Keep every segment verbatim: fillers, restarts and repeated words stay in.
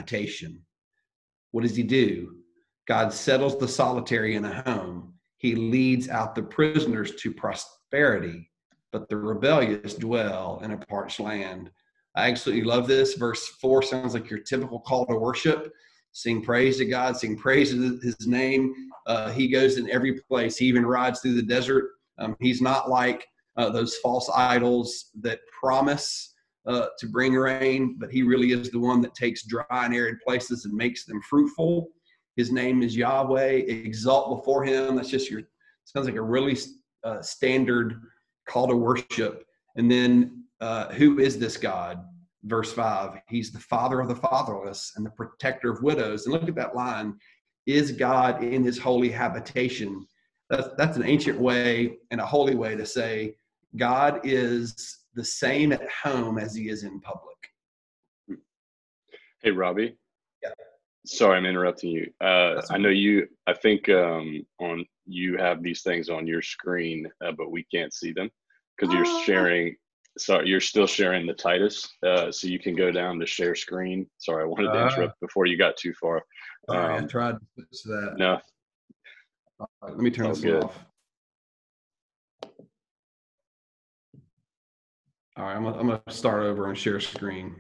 habitation. What does he do? God settles the solitary in a home. He leads out the prisoners to prosperity, but the rebellious dwell in a parched land. I absolutely love this. Verse four sounds like your typical call to worship. Sing praise to God, sing praise to his name. Uh, he goes in every place. He even rides through the desert. Um, he's not like uh, those false idols that promise uh, to bring rain, but he really is the one that takes dry and arid places and makes them fruitful. His name is Yahweh. Exalt before him. That's just your, sounds like a really uh, standard call to worship. And then uh, who is this God? Verse five, he's the father of the fatherless and the protector of widows. And look at that line, is God in his holy habitation? That's, that's an ancient way and a holy way to say God is the same at home as he is in public. Hey, Robbie. Yeah. Sorry, I'm interrupting you. Uh, I know you, I think um, on you have these things on your screen, uh, but we can't see them because you're sharing. Sorry, you're still sharing the Titus. Uh, so you can go down to share screen. Sorry, I wanted to interrupt uh, before you got too far. Sorry, um, I tried to switch that. No. All right, let me turn this good. off. All right, I'm gonna, I'm gonna start over and share screen.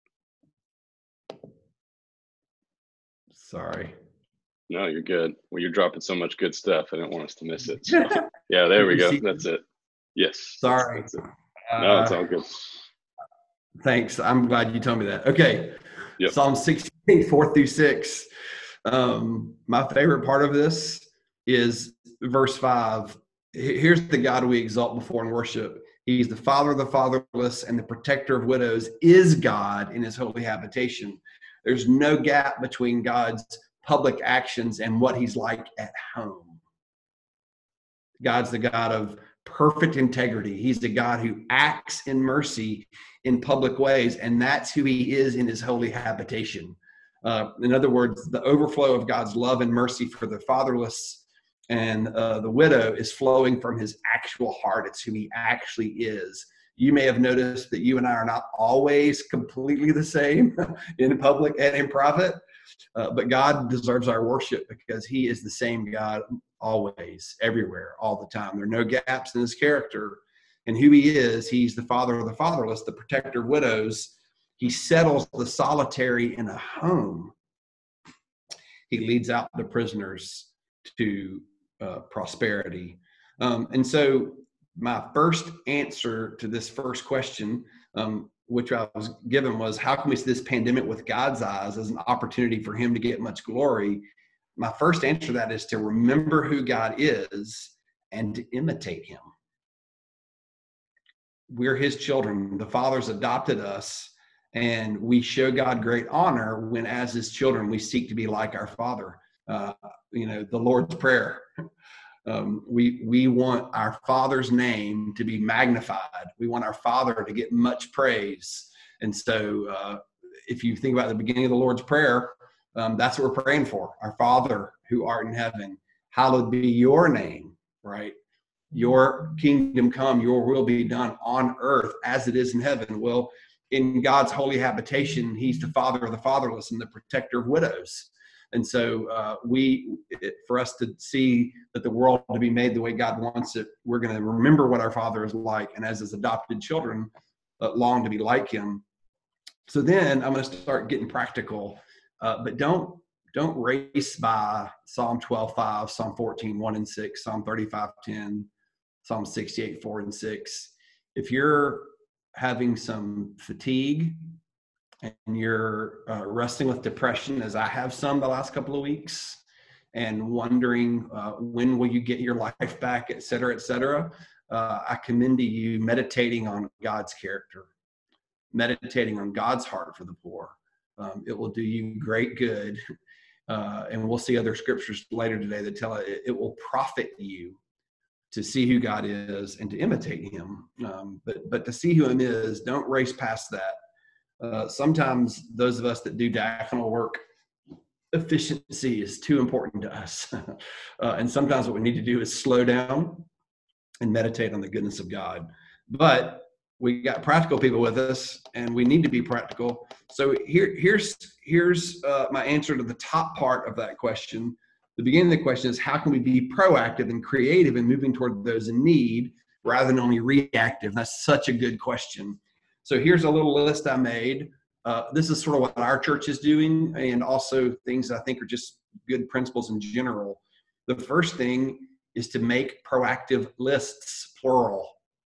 Sorry. No, you're good. Well, you're dropping so much good stuff. I didn't want us to miss it. So, yeah, there we go. That's it. Yes. Sorry. That's, that's it. No, it's all good. Uh, thanks. I'm glad you told me that. Okay. Yep. Psalm sixteen, four through six. Um, my favorite part of this is verse five. Here's the God we exalt before and worship. He's the father of the fatherless and the protector of widows, is God in his holy habitation. There's no gap between God's public actions and what he's like at home. God's the God of perfect integrity. He's the God who acts in mercy in public ways, and that's who he is in his holy habitation. Uh, in other words, the overflow of God's love and mercy for the fatherless and uh, the widow is flowing from his actual heart. It's who he actually is. You may have noticed that you and I are not always completely the same in public and in private, uh, but God deserves our worship because he is the same God always, everywhere, all the time. There are no gaps in his character and who he is. He's the father of the fatherless, the protector of widows. He settles the solitary in a home. He leads out the prisoners to uh, prosperity. Um, and so my first answer to this first question, um, which I was given, was how can we see this pandemic with God's eyes as an opportunity for him to get much glory? My first answer to that is to remember who God is and to imitate him. We're his children. The Father's adopted us, and we show God great honor when, as his children, we seek to be like our Father. Uh, you know, the Lord's Prayer. Um, we we want our Father's name to be magnified. We want our Father to get much praise. And so uh, if you think about the beginning of the Lord's Prayer, um, that's what we're praying for. Our Father who art in heaven, hallowed be your name, right? Your kingdom come, your will be done on earth as it is in heaven. Well, in God's holy habitation, he's the father of the fatherless and the protector of widows. And so uh, we, it, for us to see that the world to be made the way God wants it, we're going to remember what our Father is like, and as his adopted children, uh, long to be like him. So then I'm going to start getting practical, uh, but don't don't race by Psalm twelve five, Psalm fourteen one and six, Psalm thirty-five ten, Psalm sixty-eight four and six. If you're having some fatigue and you're uh, wrestling with depression, as I have some the last couple of weeks, and wondering uh, when will you get your life back, et cetera, et cetera, uh, I commend to you meditating on God's character, meditating on God's heart for the poor. Um, it will do you great good. Uh, and we'll see other scriptures later today that tell it, it will profit you to see who God is and to imitate him. Um, but, but to see who him is, don't race past that. Uh, sometimes those of us that do diaconal work, efficiency is too important to us. uh, and sometimes what we need to do is slow down and meditate on the goodness of God. But we got practical people with us, and we need to be practical. So here, here's here's uh, my answer to the top part of that question. The beginning of the question is, how can we be proactive and creative in moving toward those in need rather than only reactive? That's such a good question. So here's a little list I made. Uh, this is sort of what our church is doing, and also things I think are just good principles in general. The first thing is to make proactive lists, plural.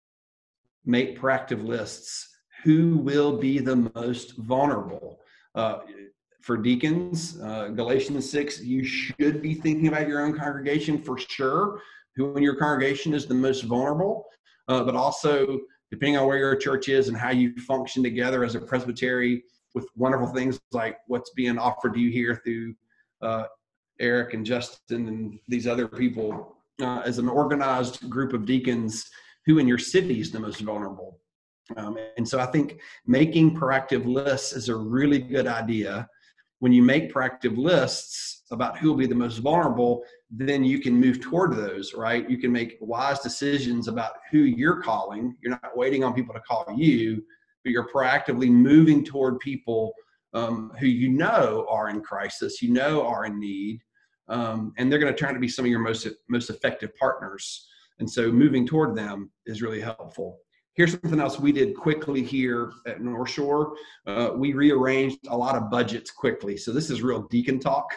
Make proactive lists. Who will be the most vulnerable? Uh, for deacons, uh, Galatians six, you should be thinking about your own congregation for sure. Who in your congregation is the most vulnerable? Uh, but also, depending on where your church is and how you function together as a presbytery, with wonderful things like what's being offered to you here through uh, Eric and Justin and these other people, uh, as an organized group of deacons, who in your city is the most vulnerable. Um, and so I think making proactive lists is a really good idea. When you make proactive lists about who will be the most vulnerable, then you can move toward those, right? You can make wise decisions about who you're calling. You're not waiting on people to call you, but you're proactively moving toward people um, who you know are in crisis, you know are in need, um, and they're going to turn out to be some of your most, most effective partners. And so moving toward them is really helpful. Here's something else we did quickly here at North Shore. Uh, we rearranged a lot of budgets quickly. So this is real deacon talk,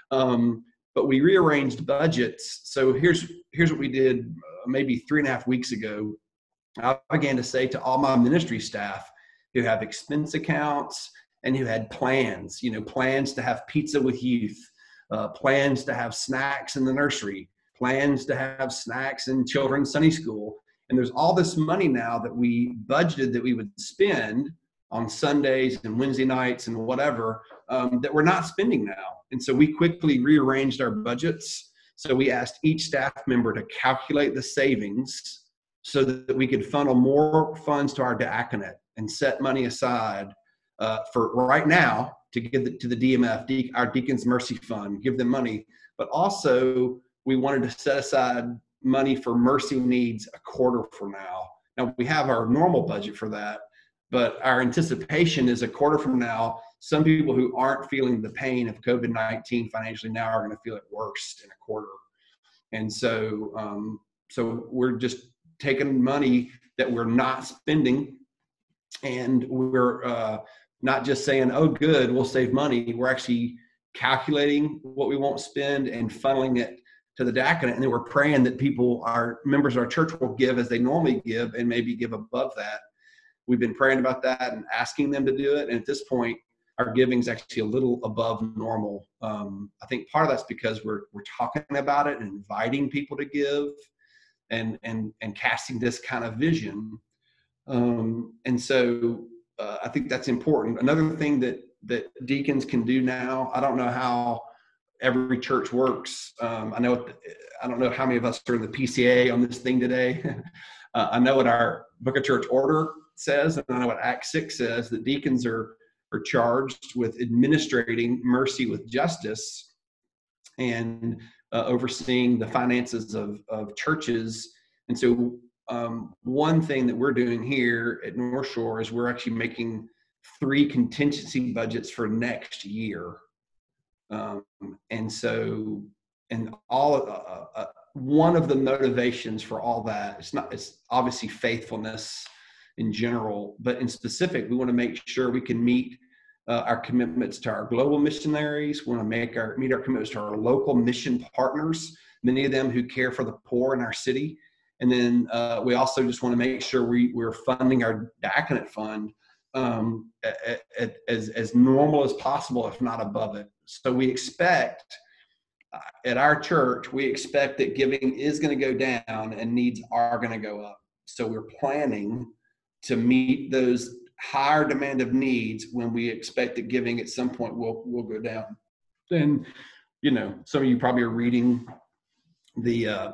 um, but we rearranged budgets. So here's, here's what we did uh, maybe three and a half weeks ago. I began to say to all my ministry staff who have expense accounts and who had plans, you know, plans to have pizza with youth, uh, plans to have snacks in the nursery, plans to have snacks in children's Sunday school. And there's all this money now that we budgeted that we would spend on Sundays and Wednesday nights and whatever, um, that we're not spending now. And so we quickly rearranged our budgets. So we asked each staff member to calculate the savings so that we could funnel more funds to our diaconate and set money aside uh, for right now to give it to the D M F, our Deacons Mercy Fund, give them money. But also we wanted to set aside money for mercy needs a quarter from now. Now we have our normal budget for that, but our anticipation is a quarter from now, some people who aren't feeling the pain of COVID nineteen financially now are going to feel it worse in a quarter. And so, um, so we're just taking money that we're not spending, and we're uh, not just saying, oh, good, we'll save money. We're actually calculating what we won't spend and funneling it to the diaconate. And then we're praying that people, our members of our church, will give as they normally give and maybe give above that. We've been praying about that and asking them to do it. And at this point, our giving is actually a little above normal. Um, I think part of that's because we're we're talking about it and inviting people to give, and and and casting this kind of vision. Um, and so uh, I think that's important. Another thing that that deacons can do now, I don't know how every church works. Um, I know I don't know how many of us are in the P C A on this thing today. uh, I know what our Book of Church Order says, and I know what Acts six says, that deacons are are charged with administrating mercy with justice and uh, overseeing the finances of, of churches. And so um, one thing that we're doing here at North Shore is we're actually making three contingency budgets for next year. Um, and so, and all uh, uh, one of the motivations for all that, it's not, it's obviously faithfulness in general, but in specific, we want to make sure we can meet uh, our commitments to our global missionaries. We want to make our meet our commitments to our local mission partners, many of them who care for the poor in our city. And then uh, we also just want to make sure we, we're funding our diaconate fund um, at, at, as, as normal as possible, if not above it. So we expect uh, at our church, we expect that giving is going to go down and needs are going to go up. So we're planning to meet those higher demand of needs when we expect that giving at some point will will go down. Then, you know, some of you probably are reading the uh,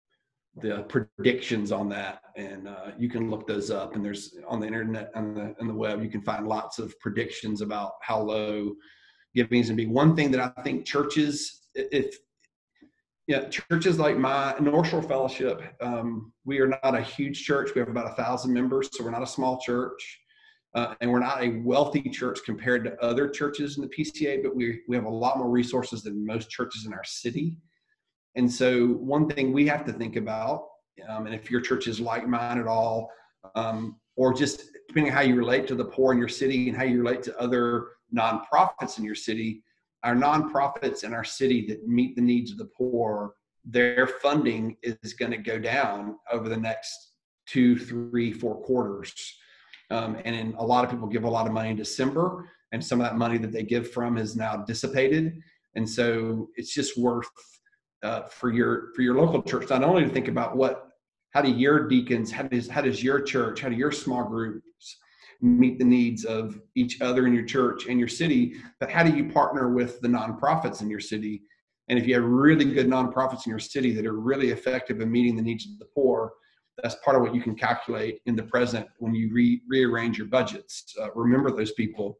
the predictions on that, and uh, you can look those up. And there's on the internet, on the on the web, you can find lots of predictions about how low giving is going to be. One thing that I think churches, if Yeah, churches like my North Shore Fellowship, um, we are not a huge church. We have about a thousand members, so we're not a small church, uh, and we're not a wealthy church compared to other churches in the P C A. But we we have a lot more resources than most churches in our city. And so, one thing we have to think about, um, and if your church is like mine at all, um, or just depending on how you relate to the poor in your city and how you relate to other nonprofits in your city. Our nonprofits in our city that meet the needs of the poor, their funding is going to go down over the next two, three, four quarters. Um, and in, a lot of people give a lot of money in December, and some of that money that they give from is now dissipated. And so it's just worth uh, for your for your local church not only to think about what, how do your deacons, how does how does your church, how do your small groups meet the needs of each other in your church and your city, but how do you partner with the nonprofits in your city? And if you have really good nonprofits in your city that are really effective in meeting the needs of the poor, that's part of what you can calculate in the present when you re- rearrange your budgets. Uh, remember those people.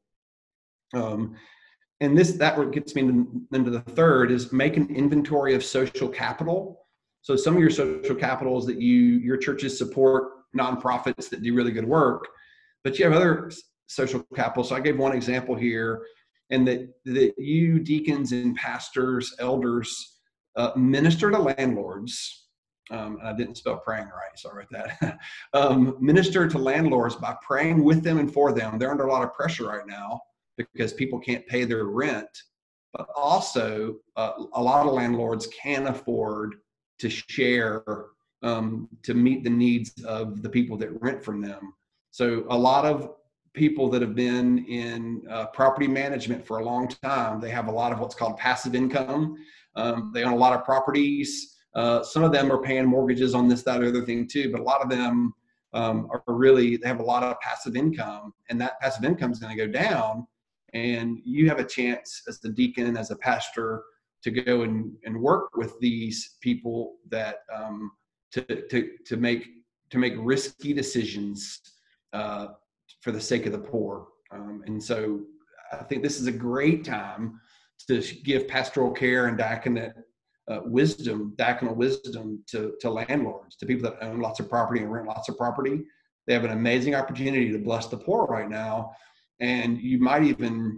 Um, and this that gets me into the third is make an inventory of social capital. So some of your social capital is that you your churches support nonprofits that do really good work, but you have other social capital. So I gave one example here, and that, that you deacons and pastors, elders, uh, minister to landlords. Um, and I didn't spell praying right, sorry about that. um, minister to landlords by praying with them and for them. They're under a lot of pressure right now because people can't pay their rent. But also, uh, a lot of landlords can afford to share um, to meet the needs of the people that rent from them. So a lot of people that have been in uh, property management for a long time, they have a lot of what's called passive income. Um, they own a lot of properties. Uh, some of them are paying mortgages on this, that, or other thing too, but a lot of them um, are really, they have a lot of passive income, and that passive income is going to go down. And you have a chance as the deacon, as a pastor, to go and, and work with these people that um, to, to, to make to make risky decisions uh, for the sake of the poor. Um, and so I think this is a great time to give pastoral care and diaconate uh, wisdom, diaconal wisdom to, to landlords, to people that own lots of property and rent lots of property. They have an amazing opportunity to bless the poor right now. And you might even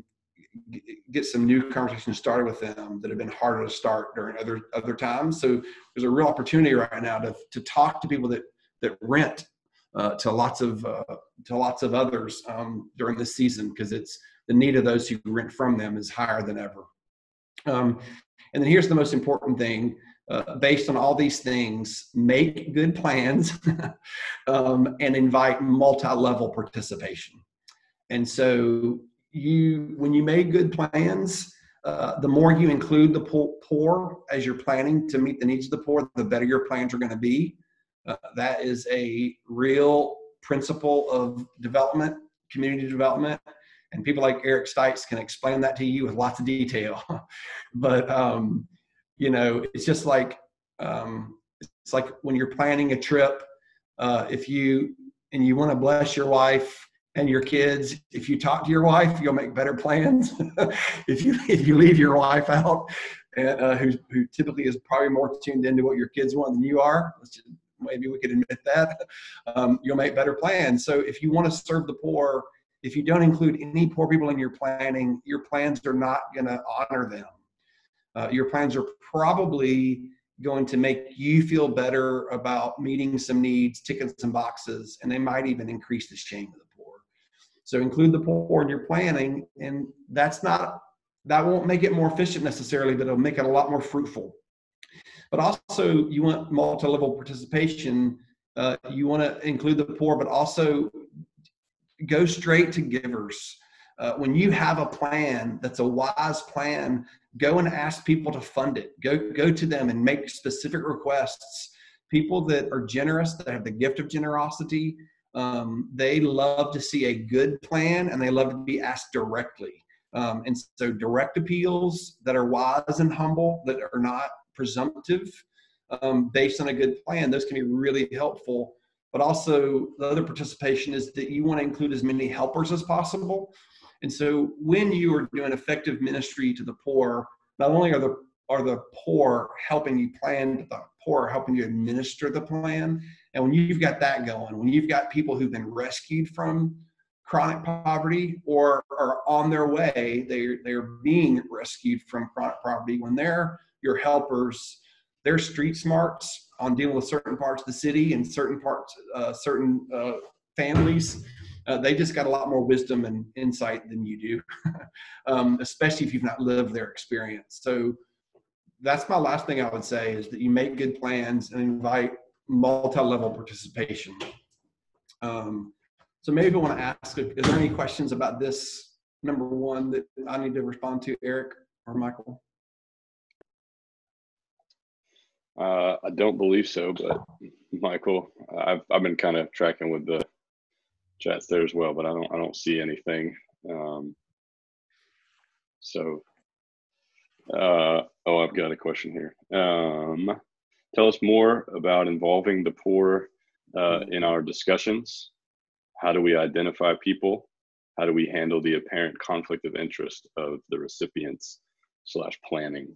get some new conversations started with them that have been harder to start during other other times. So there's a real opportunity right now to to talk to people that that rent uh, to lots of uh, to lots of others um, during this season, because it's the need of those who rent from them is higher than ever. Um, and then here's the most important thing. Uh, based on all these things, make good plans um, and invite multi-level participation. And so you, when you make good plans, uh, the more you include the poor as you're planning to meet the needs of the poor, the better your plans are going to be. Uh, that is a real principle of development, community development. And people like Eric Stites can explain that to you with lots of detail. But, um, you know, it's just like, um, it's like when you're planning a trip, uh, if you, and you want to bless your wife and your kids, if you talk to your wife, you'll make better plans. if you if you leave your wife out, and, uh, who who typically is probably more tuned into what your kids want than you are, let's just, maybe we could admit that, um, you'll make better plans. So if you want to serve the poor, if you don't include any poor people in your planning, your plans are not going to honor them. Uh, your plans are probably going to make you feel better about meeting some needs, ticking some boxes, and they might even increase the shame of the poor. So include the poor in your planning, and that's not, that won't make it more efficient necessarily, but it'll make it a lot more fruitful. But also you want multi-level participation. Uh, you want to include the poor, but also go straight to givers. Uh, when you have a plan that's a wise plan, go and ask people to fund it. Go, go to them and make specific requests. People that are generous, that have the gift of generosity, um, they love to see a good plan, and they love to be asked directly. Um, and so direct appeals that are wise and humble, that are not presumptive, um, based on a good plan, those can be really helpful. But also the other participation is that you want to include as many helpers as possible. And so when you are doing effective ministry to the poor, not only are the are the poor helping you plan, but the poor are helping you administer the plan. And when you've got that going, when you've got people who've been rescued from chronic poverty or are on their way, they're, they're being rescued from chronic poverty, when they're your helpers, their street smarts on dealing with certain parts of the city and certain parts, uh, certain uh, families, uh, they just got a lot more wisdom and insight than you do, um, especially if you've not lived their experience. So that's my last thing I would say, is that you make good plans and invite multi-level participation. Um, so maybe I want to ask, is there any questions about this number one that I need to respond to, Eric or Michael? Uh, I don't believe so, but Michael, I've I've been kind of tracking with the chats there as well, but I don't I don't see anything. Um, so, uh, oh, I've got a question here. Um, tell us more about involving the poor uh, in our discussions. How do we identify people? How do we handle the apparent conflict of interest of the recipients slash planning?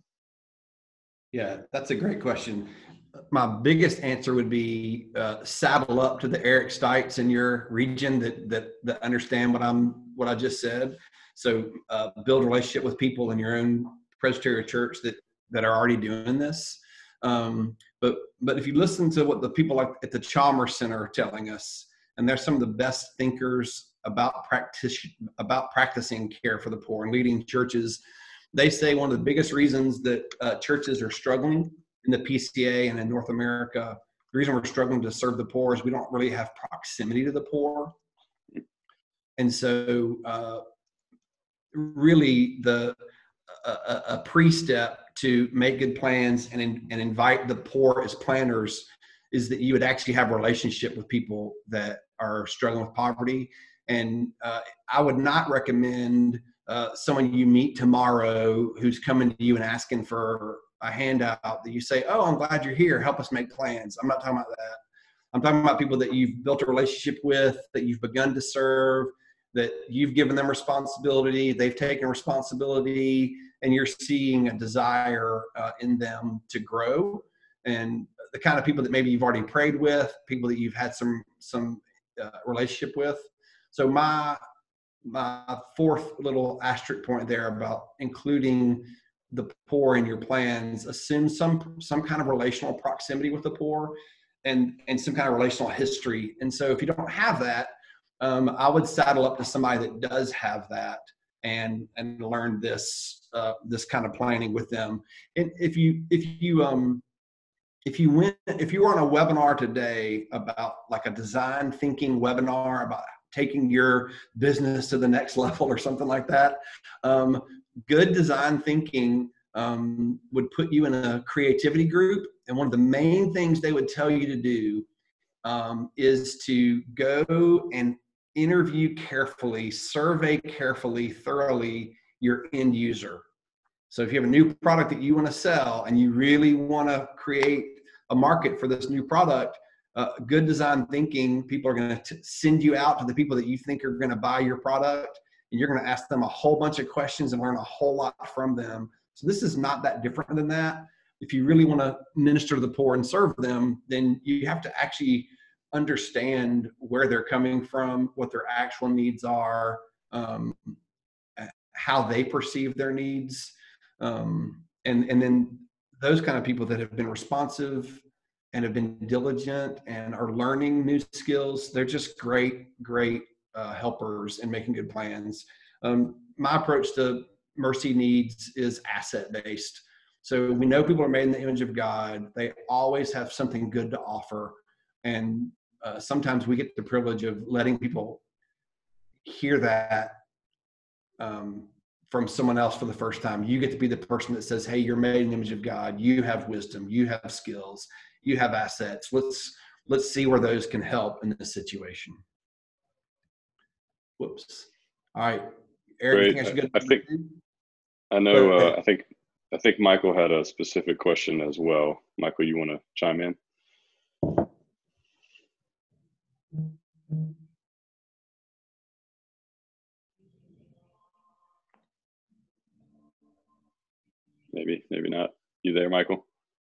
Yeah, that's a great question. My biggest answer would be uh, saddle up to the Eric Stites in your region that that that understand what I'm what I just said. So uh, build a relationship with people in your own Presbyterian church that that are already doing this. Um, but but if you listen to what the people like at the Chalmers Center are telling us, and they're some of the best thinkers about practice about practicing care for the poor and leading churches. They say one of the biggest reasons that uh, churches are struggling in the P C A and in North America, the reason we're struggling to serve the poor is we don't really have proximity to the poor. And so uh, really the a, a pre-step to make good plans and, in, and invite the poor as planners is that you would actually have a relationship with people that are struggling with poverty. And uh, I would not recommend uh, someone you meet tomorrow who's coming to you and asking for a handout that you say, oh, I'm glad you're here. Help us make plans. I'm not talking about that. I'm talking about people that you've built a relationship with, that you've begun to serve, that you've given them responsibility, they've taken responsibility, and you're seeing a desire uh, in them to grow. And the kind of people that maybe you've already prayed with, people that you've had some some uh, relationship with. So my my fourth little asterisk point there about including the poor in your plans, assume some some kind of relational proximity with the poor and and some kind of relational history. And so if you don't have that, um, I would saddle up to somebody that does have that and and learn this uh, this kind of planning with them. And if you if you um if you went if you were on a webinar today about like a design thinking webinar about taking your business to the next level or something like that, um, good design thinking um, would put you in a creativity group. And one of the main things they would tell you to do um, is to go and interview carefully, survey carefully, thoroughly your end user. So if you have a new product that you want to sell and you really want to create a market for this new product, uh, good design thinking, people are going to send you out to the people that you think are going to buy your product, and you're going to ask them a whole bunch of questions and learn a whole lot from them. So this is not that different than that. If you really want to minister to the poor and serve them, then you have to actually understand where they're coming from, what their actual needs are, um, how they perceive their needs. Um, and, and then those kind of people that have been responsive and have been diligent and are learning new skills, they're just great, great uh, helpers in making good plans. Um, my approach to Mercy Needs is asset-based. So we know people are made in the image of God. They always have something good to offer. And uh, sometimes we get the privilege of letting people hear that um, from someone else for the first time. You get to be the person that says, hey, you're made in the image of God. You have wisdom. You have skills. You have assets. Let's let's see where those can help in this situation. Whoops. All right, Eric. Great. I, should go I think I know. Uh, I think I think Michael had a specific question as well. Michael, you want to chime in? maybe, maybe not. You there, Michael?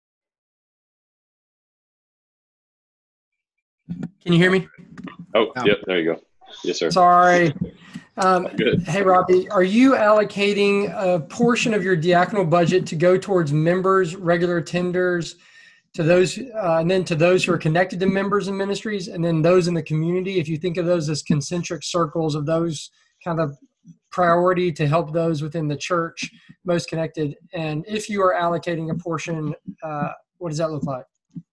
Can you hear me? Oh, yep, there you go. Yes, sir. Sorry. Um, Good. Hey, Robbie, are you allocating a portion of your diaconal budget to go towards members, regular attenders, to those, uh, and then to those who are connected to members and ministries, and then those in the community? If you think of those as concentric circles of those kind of priority to help those within the church most connected, and if you are allocating a portion, uh, what does that look like?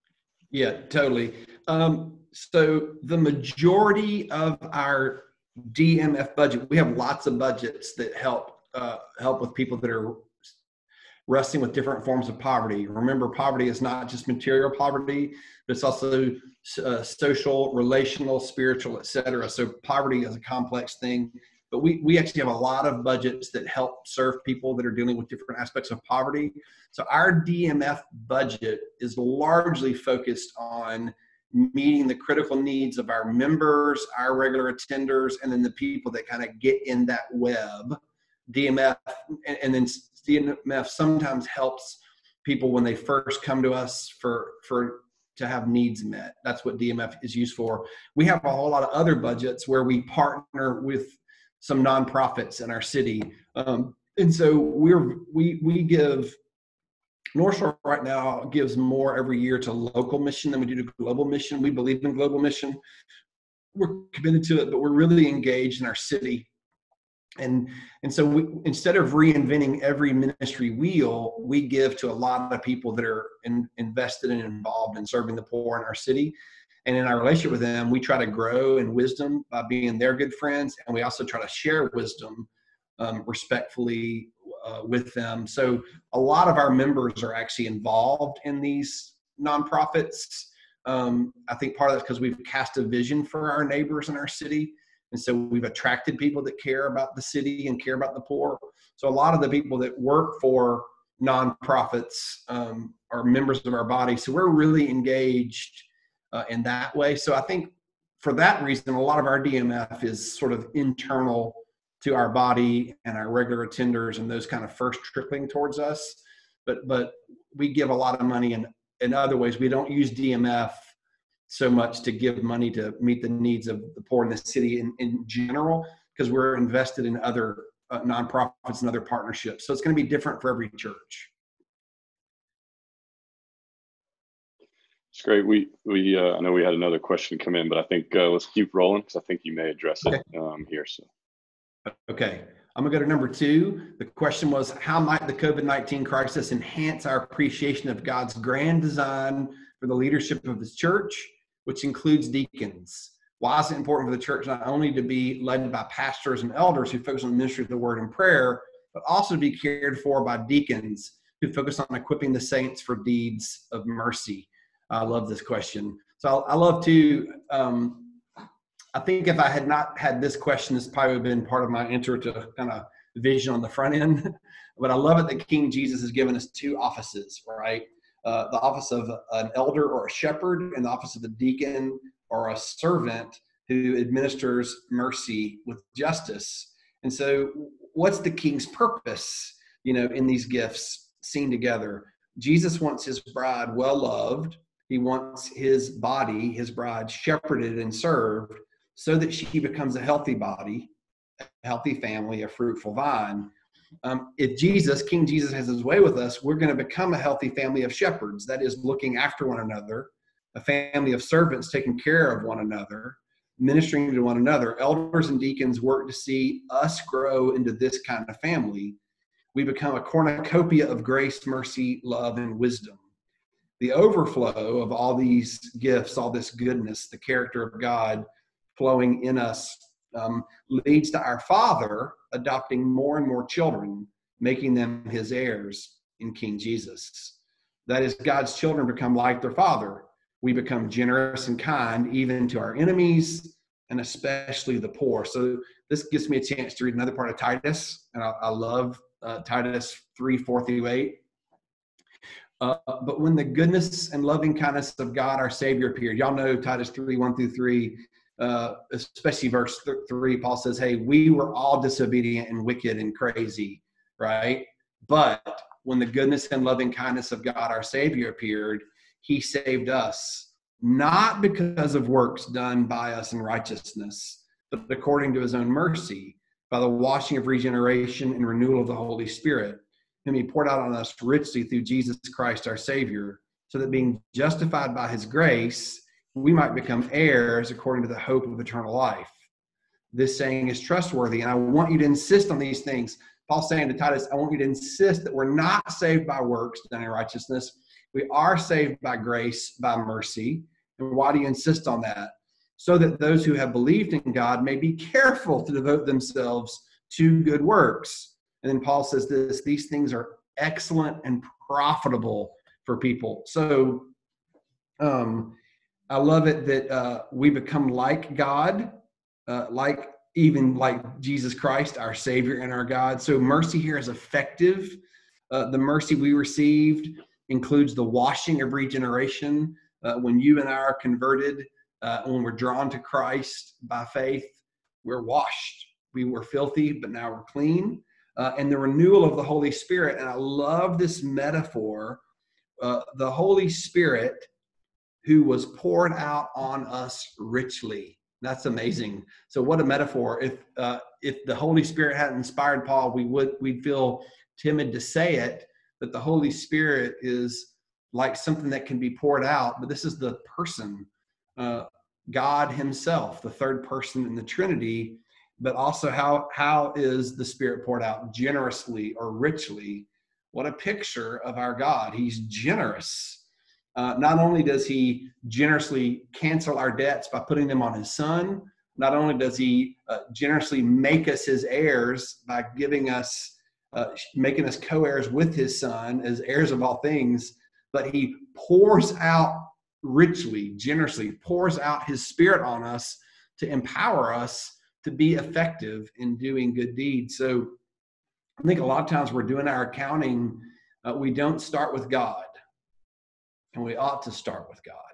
Yeah, totally. Um, so the majority of our D M F budget, we have lots of budgets that help uh, help with people that are wrestling with different forms of poverty. Remember, poverty is not just material poverty, but it's also uh, social, relational, spiritual, et cetera. So poverty is a complex thing. But we, we actually have a lot of budgets that help serve people that are dealing with different aspects of poverty. So our D M F budget is largely focused on meeting the critical needs of our members, our regular attenders, and then the people that kind of get in that web. D M F, and, and then D M F sometimes helps people when they first come to us for, for to have needs met. That's what D M F is used for. We have a whole lot of other budgets where we partner with some nonprofits in our city. Um, and so we're, we, we give, North Shore right now gives more every year to local mission than we do to global mission. We believe in global mission. We're committed to it, but we're really engaged in our city. And, and so we, instead of reinventing every ministry wheel, we give to a lot of people that are in, invested and involved in serving the poor in our city. And in our relationship with them, we try to grow in wisdom by being their good friends. And we also try to share wisdom um, respectfully uh, with them. So a lot of our members are actually involved in these nonprofits. Um, I think part of that's because we've cast a vision for our neighbors in our city. And so we've attracted people that care about the city and care about the poor. So a lot of the people that work for nonprofits um, are members of our body. So we're really engaged uh, in that way. So I think for that reason, a lot of our D M F is sort of internal to our body and our regular attenders and those kind of first trickling towards us. But but we give a lot of money in, in other ways. We don't use D M F so much to give money to meet the needs of the poor in the city in, in general, because we're invested in other uh, nonprofits and other partnerships. So it's going to be different for every church. It's great. We, we uh, I know we had another question come in, but I think uh, let's keep rolling because I think you may address it um, here. So. Okay. I'm going to go to number two. The question was, how might the COVID nineteen crisis enhance our appreciation of God's grand design for the leadership of His church, which includes deacons? Why is it important for the church not only to be led by pastors and elders who focus on the ministry of the word and prayer, but also to be cared for by deacons who focus on equipping the saints for deeds of mercy? I love this question. So I, I love to, um, I think if I had not had this question, this probably would have been part of my intro to kind of vision on the front end. But I love it that King Jesus has given us two offices, right? Uh, the office of an elder or a shepherd, and the office of a deacon or a servant who administers mercy with justice. And so what's the king's purpose, you know, in these gifts seen together? Jesus wants his bride well loved. He wants his body, his bride, shepherded and served so that she becomes a healthy body, a healthy family, a fruitful vine. Um, if Jesus, King Jesus, has his way with us, we're going to become a healthy family of shepherds. That is, looking after one another, a family of servants taking care of one another, ministering to one another. Elders and deacons work to see us grow into this kind of family. We become a cornucopia of grace, mercy, love, and wisdom. The overflow of all these gifts, all this goodness, the character of God flowing in us, um, leads to our Father adopting more and more children, making them his heirs in King Jesus. That is, God's children become like their Father. We become generous and kind even to our enemies and especially the poor. So this gives me a chance to read another part of Titus, and I, I love uh, Titus three, four through eight. Uh, but when the goodness and loving kindness of God, our Savior, appeared, y'all know Titus three, one through three, uh, especially verse th- three, Paul says, hey, we were all disobedient and wicked and crazy, right? But when the goodness and loving kindness of God, our Savior, appeared, he saved us, not because of works done by us in righteousness, but according to his own mercy, by the washing of regeneration and renewal of the Holy Spirit, whom he poured out on us richly through Jesus Christ, our Savior, so that being justified by his grace, we might become heirs according to the hope of eternal life. This saying is trustworthy, and I want you to insist on these things. Paul's saying to Titus, I want you to insist that we're not saved by works done in righteousness. We are saved by grace, by mercy. And why do you insist on that? So that those who have believed in God may be careful to devote themselves to good works. And then Paul says this, these things are excellent and profitable for people. So um, I love it that uh, we become like God, uh, like even like Jesus Christ, our Savior and our God. So mercy here is effective. Uh, the mercy we received includes the washing of regeneration. Uh, when you and I are converted, uh, when we're drawn to Christ by faith, we're washed. We were filthy, but now we're clean. Uh, and the renewal of the Holy Spirit. And I love this metaphor. Uh, the Holy Spirit who was poured out on us richly. That's amazing. So what a metaphor. If uh, if the Holy Spirit hadn't inspired Paul, we would we'd feel timid to say it, but the Holy Spirit is like something that can be poured out. But this is the person, uh, God himself, the third person in the Trinity. But also how how is the Spirit poured out? Generously or richly. What a picture of our God. He's generous. Uh, not only does he generously cancel our debts by putting them on his son, not only does he uh, generously make us his heirs by giving us, uh, making us co-heirs with his son as heirs of all things, but he pours out richly, generously, pours out his Spirit on us to empower us to be effective in doing good deeds. So I think a lot of times we're doing our accounting, uh, we don't start with God. And we ought to start with God.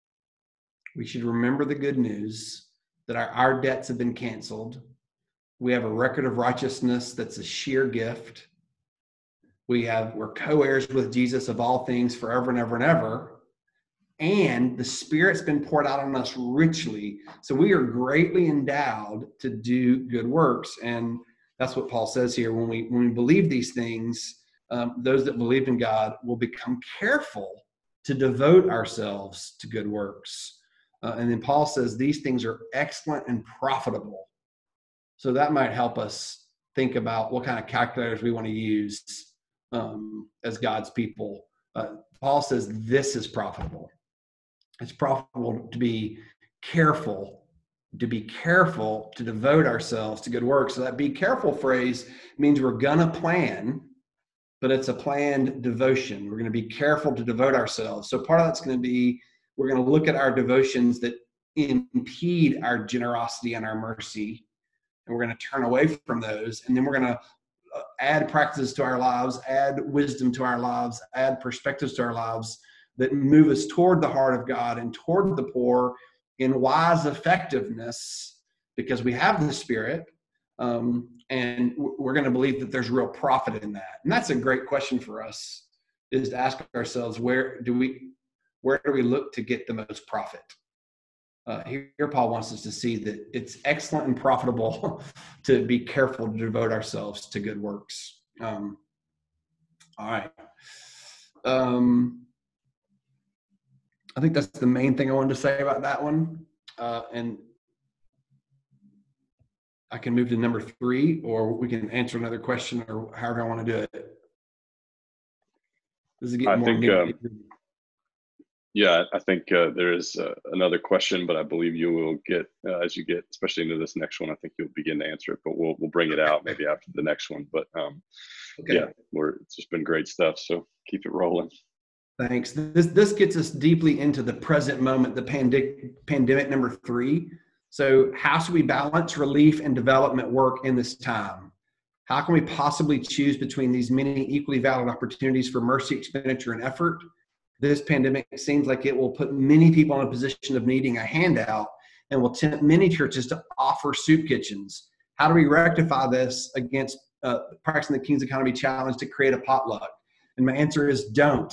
We should remember the good news that our, our debts have been canceled. We have a record of righteousness that's a sheer gift. We have, we're co-heirs with Jesus of all things forever and ever and ever. And the Spirit's been poured out on us richly. So we are greatly endowed to do good works. And that's what Paul says here. When we, when we believe these things, um, those that believe in God will become careful to devote ourselves to good works. Uh, and then Paul says these things are excellent and profitable. So that might help us think about what kind of calculators we want to use um, as God's people. Uh, Paul says this is profitable. It's profitable to be careful, to be careful to devote ourselves to good works. So that be careful phrase means we're going to plan, but it's a planned devotion. We're going to be careful to devote ourselves. So part of that's going to be, we're going to look at our devotions that impede our generosity and our mercy, and we're going to turn away from those. And then we're going to add practices to our lives, add wisdom to our lives, add perspectives to our lives that move us toward the heart of God and toward the poor in wise effectiveness, because we have the Spirit. Um, and we're going to believe that there's real profit in that. And that's a great question for us, is to ask ourselves, where do we, where do we look to get the most profit? Uh, here, here Paul wants us to see that it's excellent and profitable to be careful to devote ourselves to good works. Um, all right. Um, I think that's the main thing I wanted to say about that one. Uh, and I can move to number three, or we can answer another question, or however I want to do it. This is getting I more think, um, yeah, I think uh, there is uh, another question, but I believe you will get, uh, as you get, especially into this next one, I think you'll begin to answer it, but we'll we'll bring it out maybe after the next one. But um, okay. yeah, we're, it's just been great stuff, so keep it rolling. Thanks. This this gets us deeply into the present moment, the pandemic, pandemic number three. So how should we balance relief and development work in this time? How can we possibly choose between these many equally valid opportunities for mercy, expenditure, and effort? This pandemic seems like it will put many people in a position of needing a handout and will tempt many churches to offer soup kitchens. How do we rectify this against uh, practicing the King's Economy challenge to create a potluck? And my answer is don't.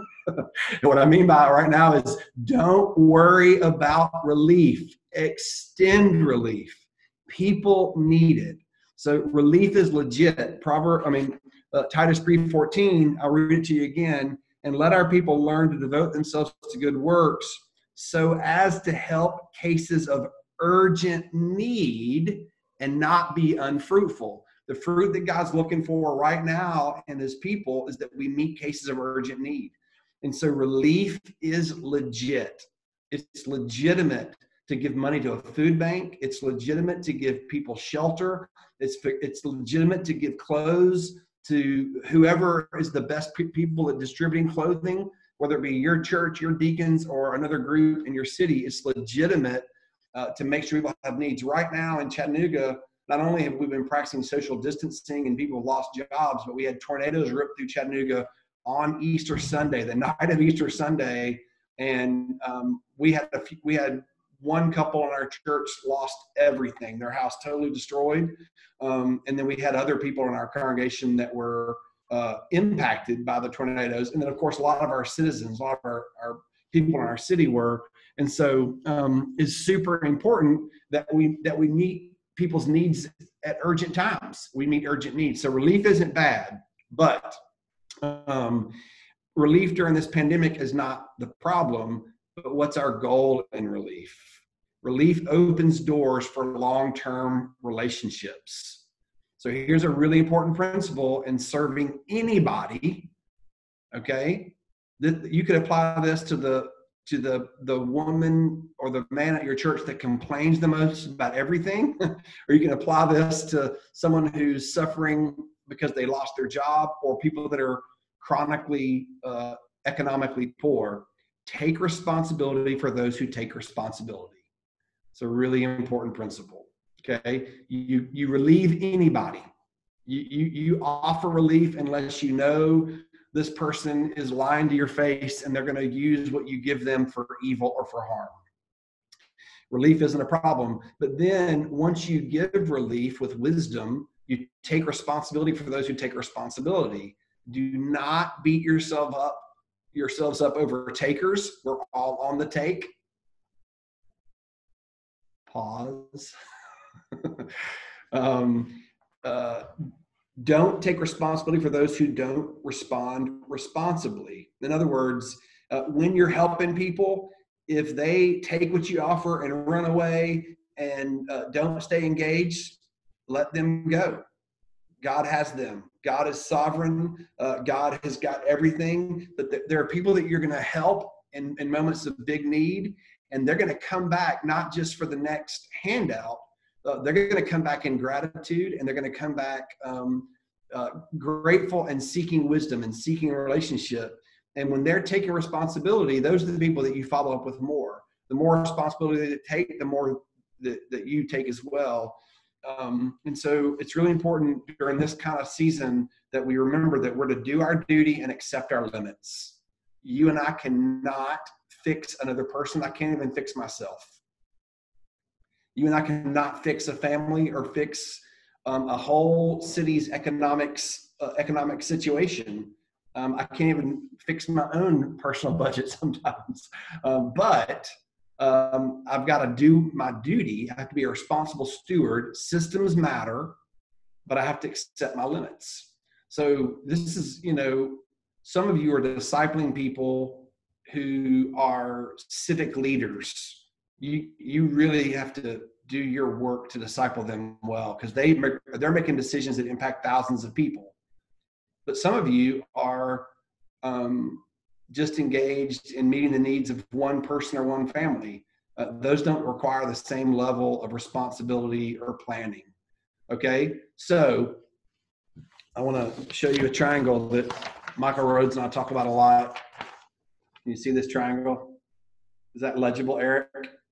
What I mean by it right now is don't worry about relief. Extend relief. People need it. So relief is legit. Proverb, I mean, uh, Titus three fourteen, I'll read it to you again. And let our people learn to devote themselves to good works so as to help cases of urgent need and not be unfruitful. The fruit that God's looking for right now in his people is that we meet cases of urgent need. And so relief is legit. It's legitimate to give money to a food bank. It's legitimate to give people shelter. It's, it's legitimate to give clothes to whoever is the best people at distributing clothing, whether it be your church, your deacons, or another group in your city. It's legitimate uh, to make sure people have needs. Right now in Chattanooga, not only have we been practicing social distancing and people have lost jobs, but we had tornadoes rip through Chattanooga on Easter Sunday, the night of Easter Sunday. And um, we had a few, we had one couple in our church lost everything, their house totally destroyed. Um, and then we had other people in our congregation that were uh, impacted by the tornadoes. And then, of course, a lot of our citizens, a lot of our, our people in our city were. And so um, it's super important that we that we meet people's needs at urgent times. We meet urgent needs. So relief isn't bad, but um, relief during this pandemic is not the problem. But what's our goal in relief? Relief opens doors for long-term relationships. So here's a really important principle in serving anybody, okay? That you could apply this to the to the the woman or the man at your church that complains the most about everything, or you can apply this to someone who's suffering because they lost their job, or people that are chronically uh, economically poor. Take responsibility for those who take responsibility. It's a really important principle. Okay, you you relieve anybody. You you you offer relief unless you know this person is lying to your face and they're going to use what you give them for evil or for harm. Relief isn't a problem. But then once you give relief with wisdom, you take responsibility for those who take responsibility. Do not beat yourself up yourselves up over takers. We're all on the take. Pause. um, uh, don't take responsibility for those who don't respond responsibly. In other words, uh, when you're helping people, if they take what you offer and run away and uh, don't stay engaged, let them go. God has them. God is sovereign. Uh, God has got everything. But th- there are people that you're going to help in, in moments of big need, and they're going to come back not just for the next handout. Uh, they're going to come back in gratitude, and they're going to come back um, uh, grateful and seeking wisdom and seeking a relationship. And when they're taking responsibility, those are the people that you follow up with more. The more responsibility they take, the more that, that you take as well. Um, and so it's really important during this kind of season that we remember that we're to do our duty and accept our limits. You and I cannot fix another person. I can't even fix myself. You and I cannot fix a family or fix um, a whole city's economics, uh, economic situation. Um, I can't even fix my own personal budget sometimes. Um, but Um, I've got to do my duty. I have to be a responsible steward. Systems matter, but I have to accept my limits. So this is, you know, some of you are discipling people who are civic leaders. You you really have to do your work to disciple them well, because they they're making decisions that impact thousands of people. But some of you are um, just engaged in meeting the needs of one person or one family. Uh, those don't require the same level of responsibility or planning. Okay, so I want to show you a triangle that Michael Rhodes and I talk about a lot. Can you see this triangle? Is that legible, Eric?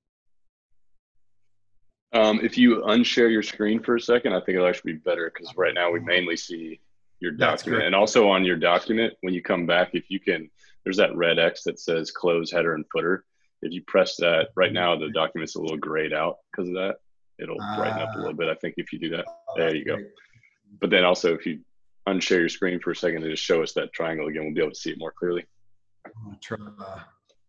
Um, if you unshare your screen for a second, I think it'll actually be better, because right now we mainly see your document. And also on your document, when you come back, if you can, there's that red X that says close header and footer. If you press that, right now the document's a little grayed out because of that. It'll brighten up a little bit, I think, if you do that. There you go. But then also if you unshare your screen for a second and just show us that triangle again. We'll be able to see it more clearly. I'm gonna try.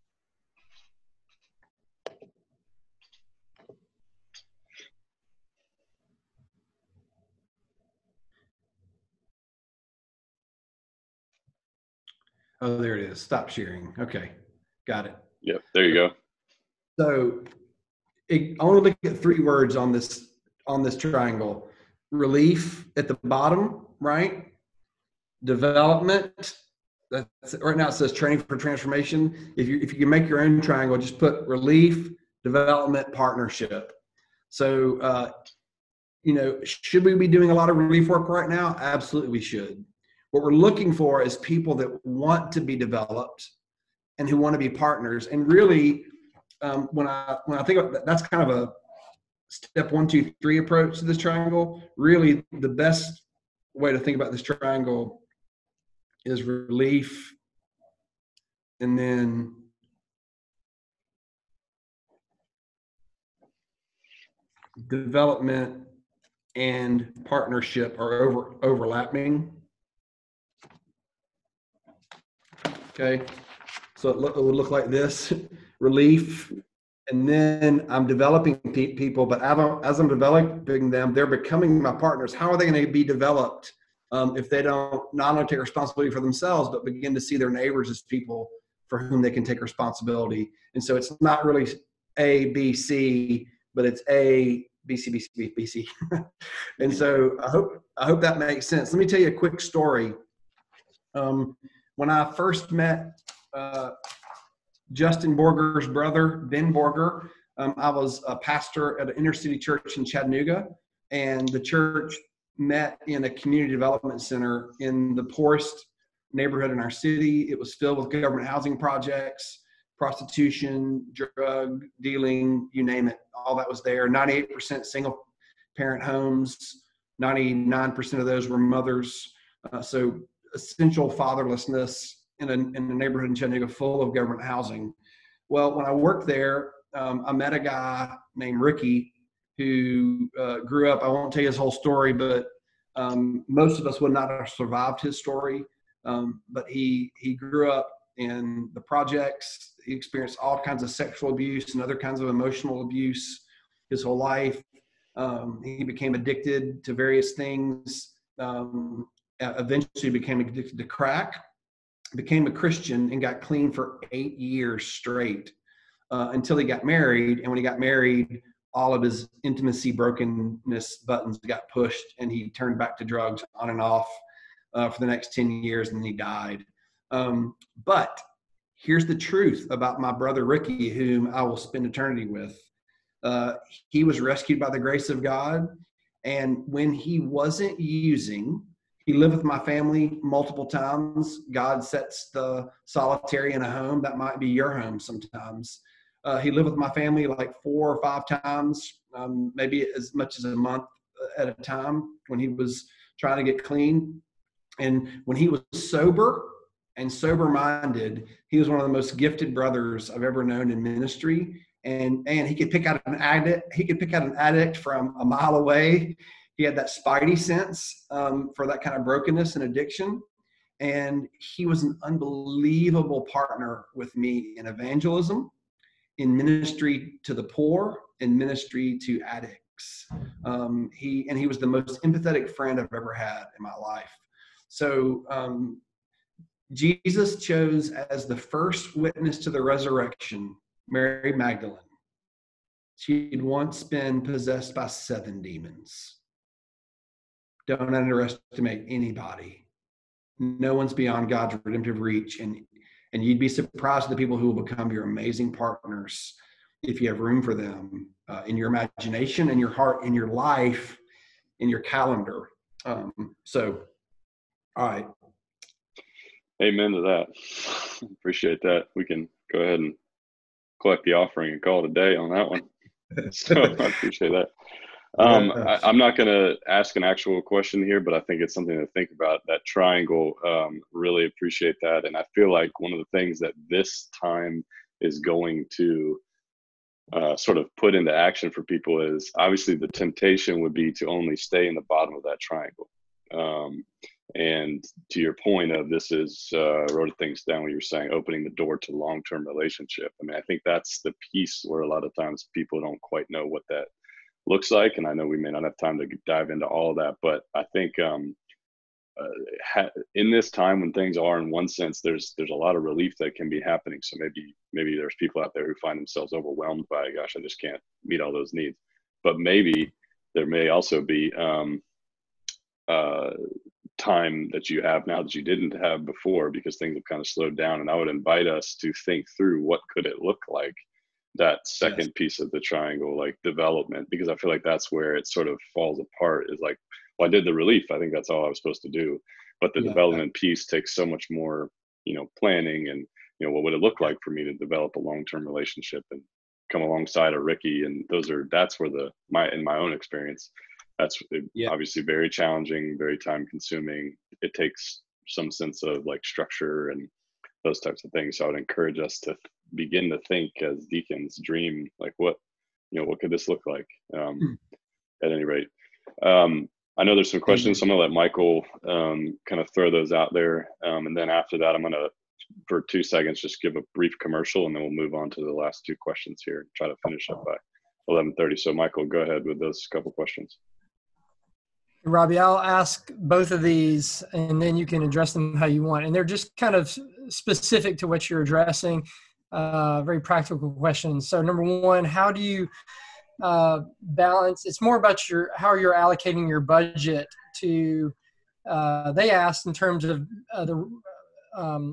Oh, there it is. Stop sharing. Okay, got it. Yep, there you go. So it, I want to look at three words on this on this triangle. Relief at the bottom, right? Development. That's right now it says training for transformation. If you if you can make your own triangle, just put relief, development, partnership. So uh, you know, should we be doing a lot of relief work right now? Absolutely, we should. What we're looking for is people that want to be developed and who want to be partners. And really, um, when I when I think of that, that's kind of a step one, two, three approach to this triangle. Really, the best way to think about this triangle is relief, and then development and partnership are over overlapping. Okay, so it, look, it would look like this: relief, and then I'm developing pe people, but as I'm, as I'm developing them, they're becoming my partners. How are they going to be developed um, if they don't not only take responsibility for themselves, but begin to see their neighbors as people for whom they can take responsibility? And so it's not really A, B, C, but it's A, B, C, B, C, B, C. And so I hope I hope that makes sense. Let me tell you a quick story. Um, when I first met uh, Justin Borger's brother, Ben Borger, um, I was a pastor at an inner city church in Chattanooga, and the church met in a community development center in the poorest neighborhood in our city. It was filled with government housing projects, prostitution, drug dealing, you name it, all that was there. ninety-eight percent single parent homes, ninety-nine percent of those were mothers. Uh, so essential fatherlessness in a, in a neighborhood in Chattanooga full of government housing. Well, when I worked there, um, I met a guy named Ricky who uh, grew up. I won't tell you his whole story, but um, most of us would not have survived his story. Um, but he he grew up in the projects. He experienced all kinds of sexual abuse and other kinds of emotional abuse his whole life. Um, he became addicted to various things. Um, eventually became addicted to crack, became a Christian, and got clean for eight years straight uh, until he got married. And when he got married, all of his intimacy brokenness buttons got pushed, and he turned back to drugs on and off uh, for the next ten years, and then he died. Um, but here's the truth about my brother Ricky, whom I will spend eternity with. Uh, he was rescued by the grace of God, and when he wasn't using, he lived with my family multiple times. God sets the solitary in a home. That might be your home sometimes. Uh, he lived with my family like four or five times, um, maybe as much as a month at a time when he was trying to get clean. And when he was sober and sober-minded, he was one of the most gifted brothers I've ever known in ministry. And, and he could pick out an addict. He could pick out an addict from a mile away. He had that spidey sense um, for that kind of brokenness and addiction. And he was an unbelievable partner with me in evangelism, in ministry to the poor, in ministry to addicts. Um, he and he was the most empathetic friend I've ever had in my life. So um, Jesus chose as the first witness to the resurrection, Mary Magdalene. She'd once been possessed by seven demons. Don't underestimate anybody. No one's beyond God's redemptive reach. And, and you'd be surprised at the people who will become your amazing partners if you have room for them uh, in your imagination, in your heart, in your life, in your calendar. Um, so, all right. Amen to that. Appreciate that. We can go ahead and collect the offering and call it a day on that one. So I appreciate that. Um, I, I'm not going to ask an actual question here, but I think it's something to think about. That triangle, um, really appreciate that. And I feel like one of the things that this time is going to uh, sort of put into action for people is obviously the temptation would be to only stay in the bottom of that triangle. Um, And to your point of this is, uh, I wrote things down when you were saying opening the door to long-term relationship. I mean, I think that's the piece where a lot of times people don't quite know what that looks like. And I know we may not have time to dive into all of that, but I think um, uh, ha- in this time when things are, in one sense, there's there's a lot of relief that can be happening. So maybe maybe there's people out there who find themselves overwhelmed by, gosh, I just can't meet all those needs. But maybe there may also be um, uh, time that you have now that you didn't have before, because things have kind of slowed down. And I would invite us to think through what could it look like, that second yes. piece of the triangle, like development, because I feel like that's where it sort of falls apart, is like, well, I did the relief. I think that's all I was supposed to do. But the yeah. development piece takes so much more, you know, planning and, you know, what would it look like for me to develop a long-term relationship and come alongside a Ricky? And those are, that's where the, my, in my own experience, that's yeah. obviously very challenging, very time consuming. It takes some sense of like structure and those types of things. So I would encourage us to begin to think as deacons, dream like what, you know, what could this look like um, mm. at any rate. Um, I know there's some questions, so I'm gonna let Michael um, kind of throw those out there. Um, and then after that, I'm gonna, for two seconds, just give a brief commercial, and then we'll move on to the last two questions here and try to finish up by eleven thirty. So Michael, go ahead with those couple questions. Robbie, I'll ask both of these, and then you can address them how you want. And they're just kind of specific to what you're addressing, uh, very practical questions. So number one, how do you uh, balance? It's more about your how you're allocating your budget to, uh, they asked in terms of uh, the um,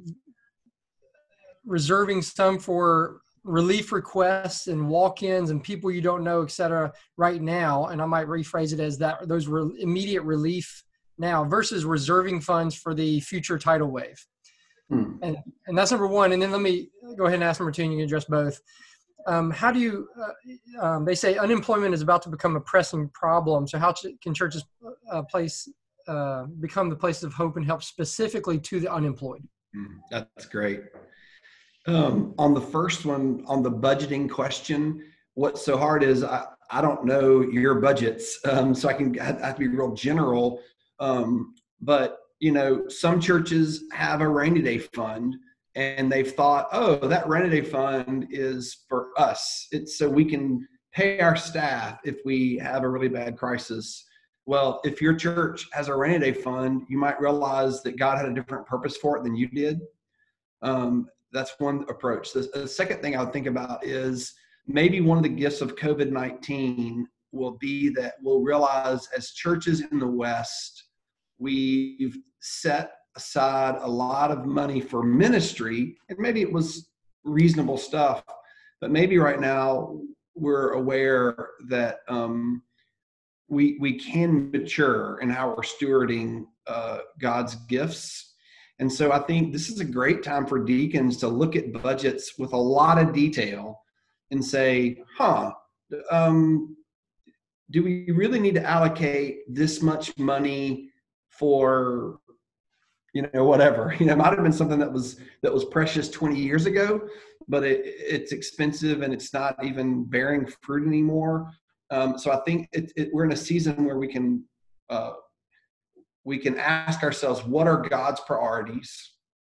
reserving some for relief requests and walk-ins and people you don't know, et cetera, right now. And I might rephrase it as that, those re- immediate relief now versus reserving funds for the future tidal wave. Hmm. And and that's number one. And then let me go ahead and ask number two, and you can address both. Um, how do you, uh, um, they say unemployment is about to become a pressing problem. So how can churches uh, place, uh, become the places of hope and help specifically to the unemployed? Hmm. That's great. Um, on the first one, on the budgeting question, what's so hard is I, I don't know your budgets. Um, so I can I have to be real general. Um, but, you know, some churches have a rainy day fund, and they've thought, oh, that rainy day fund is for us. It's so we can pay our staff if we have a really bad crisis. Well, if your church has a rainy day fund, you might realize that God had a different purpose for it than you did. Um, That's one approach. The, the second thing I would think about is maybe one of the gifts of COVID nineteen will be that we'll realize as churches in the West, we've set aside a lot of money for ministry, and maybe it was reasonable stuff, but maybe right now we're aware that um, we we can mature in how we're stewarding uh, God's gifts. And so I think this is a great time for deacons to look at budgets with a lot of detail and say, huh, um, do we really need to allocate this much money for, you know, whatever? You know, it might have been something that was that was precious twenty years ago, but it, it's expensive and it's not even bearing fruit anymore. Um, so I think it, it, we're in a season where we can uh, we can ask ourselves, what are God's priorities?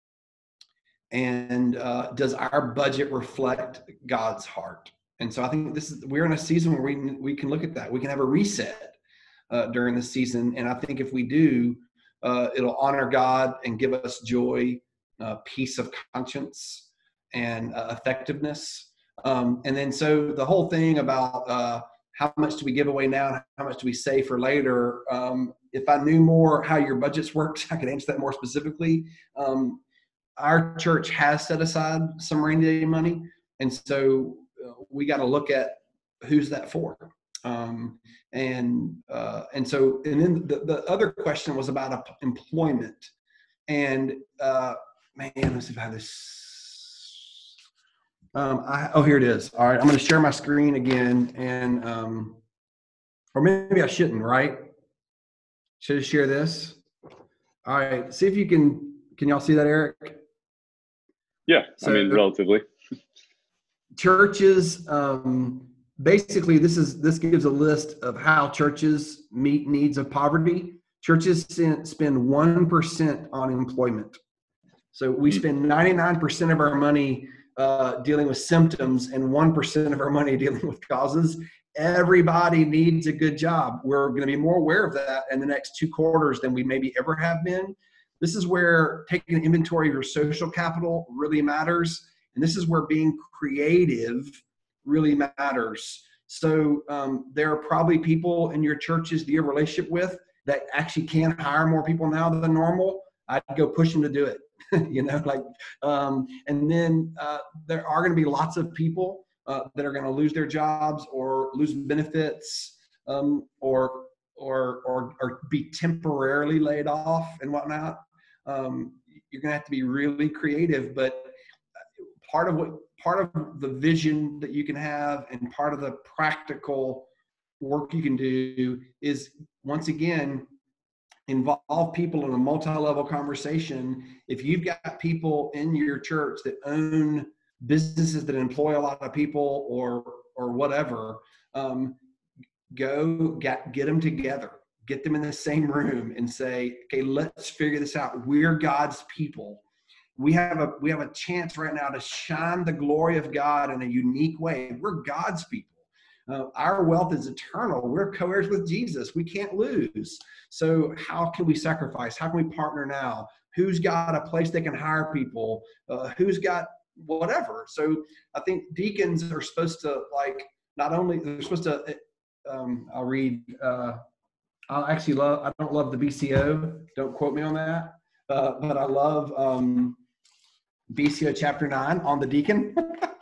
And uh, does our budget reflect God's heart? And so I think this is, we're in a season where we, we can look at that. We can have a reset uh, during the season. And I think if we do, uh, it'll honor God and give us joy, uh, peace of conscience, and uh, effectiveness. Um, and then so the whole thing about uh, how much do we give away now? How much do we save for later? Um, if I knew more how your budgets worked, I could answer that more specifically. Um, our church has set aside some rainy day money. And so uh, we got to look at who's that for. Um, and uh, and so, and then the, the other question was about employment. And uh, man, let's see if I have this. Um, I, oh, here it is. All right, I'm going to share my screen again. And, um, or maybe I shouldn't, right? Should I share this? All right. See if you can, can y'all see that, Eric? Yeah. So, I mean, relatively. Churches, um, basically this is, this gives a list of how churches meet needs of poverty. Churches spend one percent on employment. So we spend ninety-nine percent of our money uh, dealing with symptoms and one percent of our money dealing with causes. Everybody needs a good job. We're going to be more aware of that in the next two quarters than we maybe ever have been. This is where taking an inventory of your social capital really matters. And this is where being creative really matters. So um, there are probably people in your churches that you have a relationship with that actually can hire more people now than normal. I'd go push them to do it, you know, like, um, and then uh, there are going to be lots of people uh, that are going to lose their jobs or lose benefits um, or, or, or, or be temporarily laid off and whatnot. Um, you're going to have to be really creative, but part of what, part of the vision that you can have and part of the practical work you can do is, once again, involve people in a multi-level conversation. If you've got people in your church that own businesses that employ a lot of people or or whatever, um, go get, get them together, get them in the same room and say, okay, let's figure this out. We're God's people. We have a we have a chance right now to shine the glory of God in a unique way. We're God's people. Uh, our wealth is eternal. We're co-heirs with Jesus. We can't lose. So how can we sacrifice? How can we partner now? Who's got a place they can hire people? Uh, who's got whatever? So I think deacons are supposed to, like, not only, they're supposed to, um, I'll read, uh, I actually love, I don't love the B C O. Don't quote me on that. Uh, but I love um, B C O chapter nine on the deacon.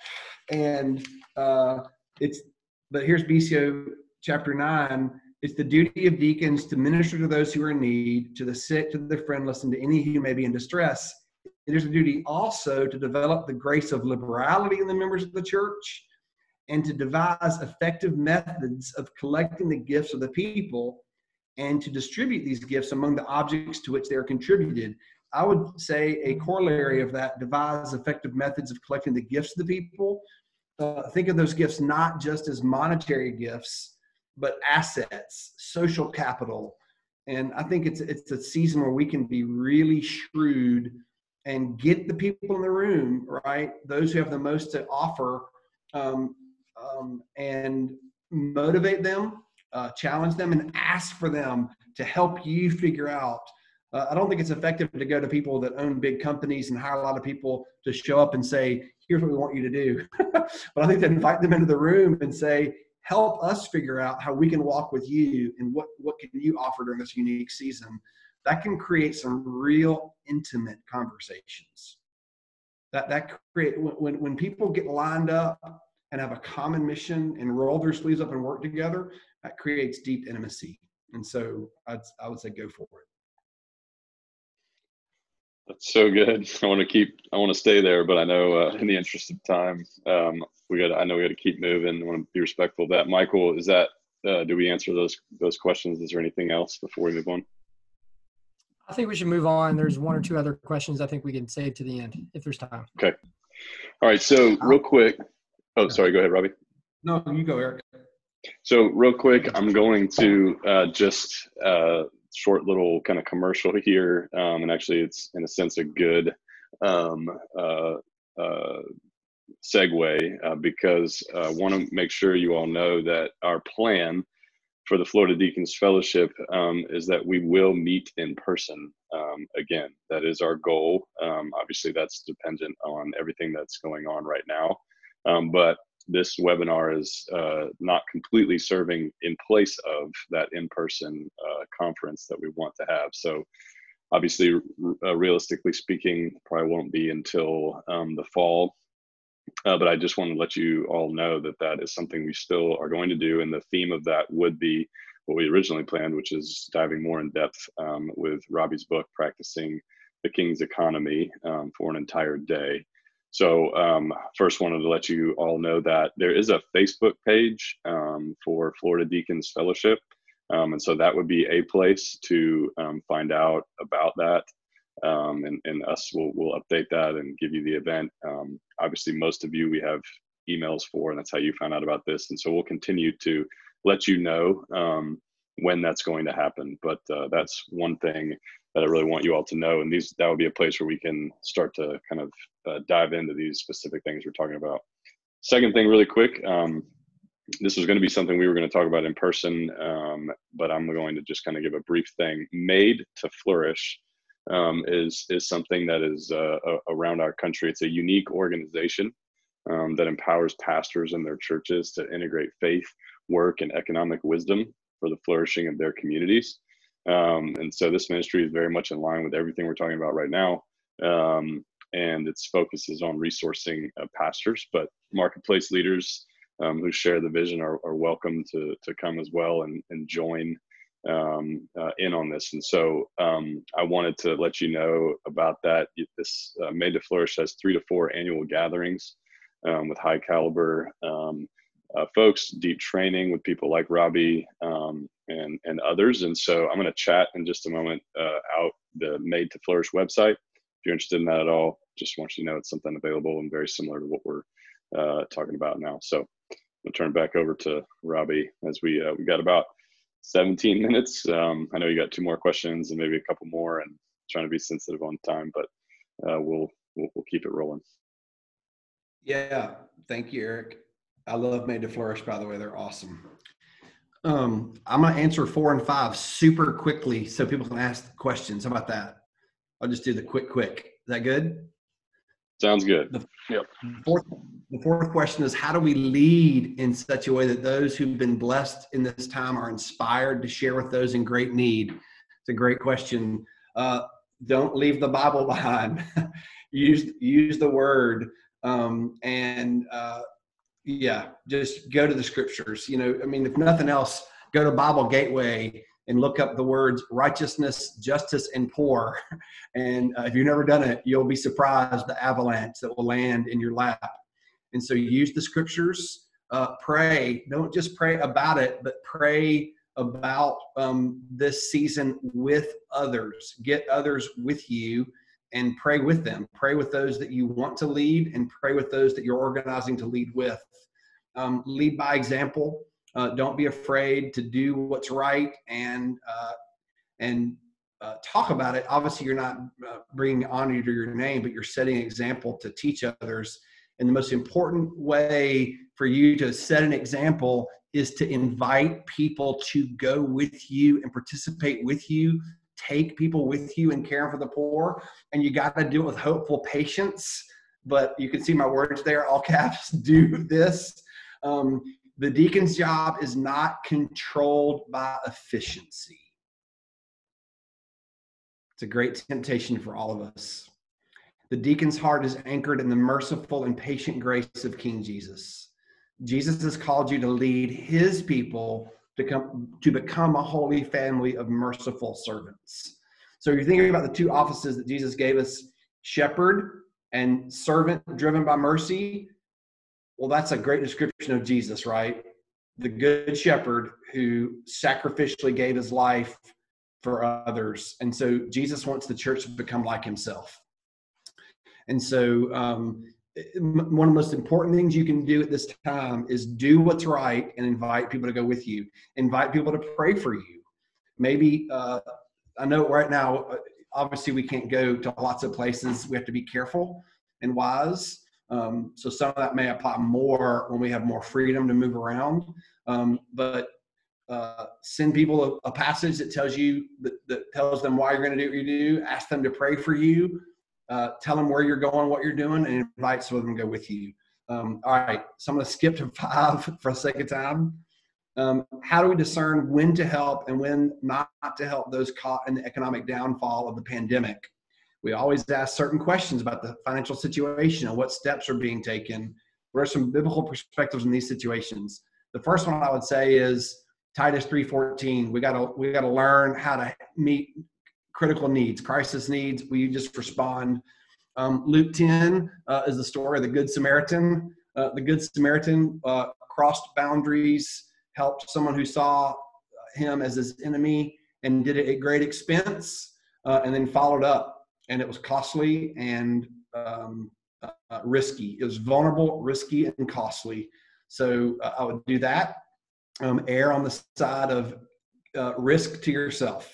and uh, it's, But here's B C O chapter nine. It's the duty of deacons to minister to those who are in need, to the sick, to the friendless, and to any who may be in distress. It is a duty also to develop the grace of liberality in the members of the church and to devise effective methods of collecting the gifts of the people and to distribute these gifts among the objects to which they are contributed. I would say a corollary of that, devise effective methods of collecting the gifts of the people. Uh, think of those gifts not just as monetary gifts, but assets, social capital. And I think it's it's a season where we can be really shrewd and get the people in the room, right? Those who have the most to offer, um, um, and motivate them, uh, challenge them, and ask for them to help you figure out. Uh, I don't think it's effective to go to people that own big companies and hire a lot of people to show up and say, here's what we want you to do. But I think to invite them into the room and say, help us figure out how we can walk with you and what, what can you offer during this unique season. That can create some real intimate conversations. That, that create when, when people get lined up and have a common mission and roll their sleeves up and work together, that creates deep intimacy. And so I'd, I would say go for it. That's so good. I want to keep, I want to stay there, but I know uh, in the interest of time, um, we got, I know we got to keep moving. I want to be respectful of that. Michael, is that, uh, do we answer those, those questions? Is there anything else before we move on? I think we should move on. There's one or two other questions I think we can save to the end if there's time. Okay. All right. So real quick. Oh, sorry. Go ahead, Robbie. No, you go, Eric. So real quick, I'm going to uh, just uh, short little kind of commercial here. Um, and actually it's in a sense a good um, uh, uh, segue uh, because I want to make sure you all know that our plan for the Florida Deacons Fellowship um, is that we will meet in person um, again. That is our goal. Um, obviously that's dependent on everything that's going on right now. Um, but this webinar is uh, not completely serving in place of that in-person uh, conference that we want to have. So obviously, uh, realistically speaking, probably won't be until um, the fall. Uh, but I just want to let you all know that that is something we still are going to do. And the theme of that would be what we originally planned, which is diving more in depth um, with Robbie's book, Practicing the King's Economy, um, for an entire day. So um, first wanted to let you all know that there is a Facebook page um, for Florida Deacons Fellowship. Um, and so that would be a place to um, find out about that. Um, and, and us will will update that and give you the event. Um, obviously, most of you we have emails for, and that's how you found out about this. And so we'll continue to let you know. Um, when that's going to happen. But uh, that's one thing that I really want you all to know. And these, that would be a place where we can start to kind of uh, dive into these specific things we're talking about. Second thing, really quick, um, this was going to be something we were going to talk about in person, um, but I'm going to just kind of give a brief thing. Made to Flourish um, is, is something that is uh, around our country. It's a unique organization um, that empowers pastors and their churches to integrate faith, work, and economic wisdom for the flourishing of their communities. Um, and so this ministry is very much in line with everything we're talking about right now. Um, and its focus is on resourcing uh, pastors, but marketplace leaders um, who share the vision are, are welcome to, to come as well and, and join um, uh, in on this. And so um, I wanted to let you know about that. This uh, Made to Flourish has three to four annual gatherings um, with high caliber um, uh, folks, deep training with people like Robbie um, and, and others. And so I'm going to chat in just a moment uh, out the Made to Flourish website. If you're interested in that at all, just want you to know it's something available and very similar to what we're uh, talking about now. So I'll turn it back over to Robbie as we uh, we got about seventeen minutes. Um, I know you got two more questions and maybe a couple more, and trying to be sensitive on time, but uh, we'll, we'll we'll keep it rolling. Yeah, thank you, Eric. I love Made to Flourish, by the way. They're awesome. Um, I'm going to answer four and five super quickly so people can ask questions. How about that? I'll just do the quick, quick. Is that good? Sounds good. The, yep. Fourth, the fourth question is, how do we lead in such a way that those who've been blessed in this time are inspired to share with those in great need? It's a great question. Uh, don't leave the Bible behind. use, use the word. Um, and uh, yeah, just go to the scriptures. You know, I mean, if nothing else, go to Bible Gateway and look up the words righteousness, justice, and poor. And uh, if you've never done it, you'll be surprised the avalanche that will land in your lap. And so you use the scriptures, uh, pray. Don't just pray about it, but pray about um, this season with others. Get others with you and pray with them. Pray with those that you want to lead and pray with those that you're organizing to lead with. Um, lead by example. Uh, don't be afraid to do what's right and uh, and uh, talk about it. Obviously, you're not uh, bringing honor to your name, but you're setting an example to teach others. And the most important way for you to set an example is to invite people to go with you and participate with you. Take people with you in caring for the poor. And you got to do it with hopeful patience. But you can see my words there, all caps, do this. Um, The deacon's job is not controlled by efficiency. It's a great temptation for all of us. The deacon's heart is anchored in the merciful and patient grace of King Jesus. Jesus has called you to lead his people to come to become a holy family of merciful servants. So you're thinking about the two offices that Jesus gave us, shepherd and servant driven by mercy. Well, that's a great description of Jesus, right? The good shepherd who sacrificially gave his life for others. And so Jesus wants the church to become like himself. And so um, one of the most important things you can do at this time is do what's right and invite people to go with you. Invite people to pray for you. Maybe, uh, I know right now, obviously we can't go to lots of places. We have to be careful and wise. Um, so some of that may apply more when we have more freedom to move around. Um, but uh, send people a, a passage that tells you that, that tells them why you're going to do what you do. Ask them to pray for you. Uh, tell them where you're going, what you're doing, and invite some of them to go with you. Um, all right, so I'm going to skip to five for the sake of time. Um, how do we discern when to help and when not to help those caught in the economic downfall of the pandemic? We always ask certain questions about the financial situation and what steps are being taken. What are some biblical perspectives in these situations? The first one I would say is Titus three fourteen. We got to we got to learn how to meet critical needs, crisis needs. We just respond. Um, Luke ten uh, is the story of the Good Samaritan. Uh, the Good Samaritan uh, crossed boundaries, helped someone who saw him as his enemy, and did it at great expense, uh, and then followed up. And it was costly and um, uh, risky. It was vulnerable, risky, and costly. So uh, I would do that. Um, err on the side of uh, risk to yourself.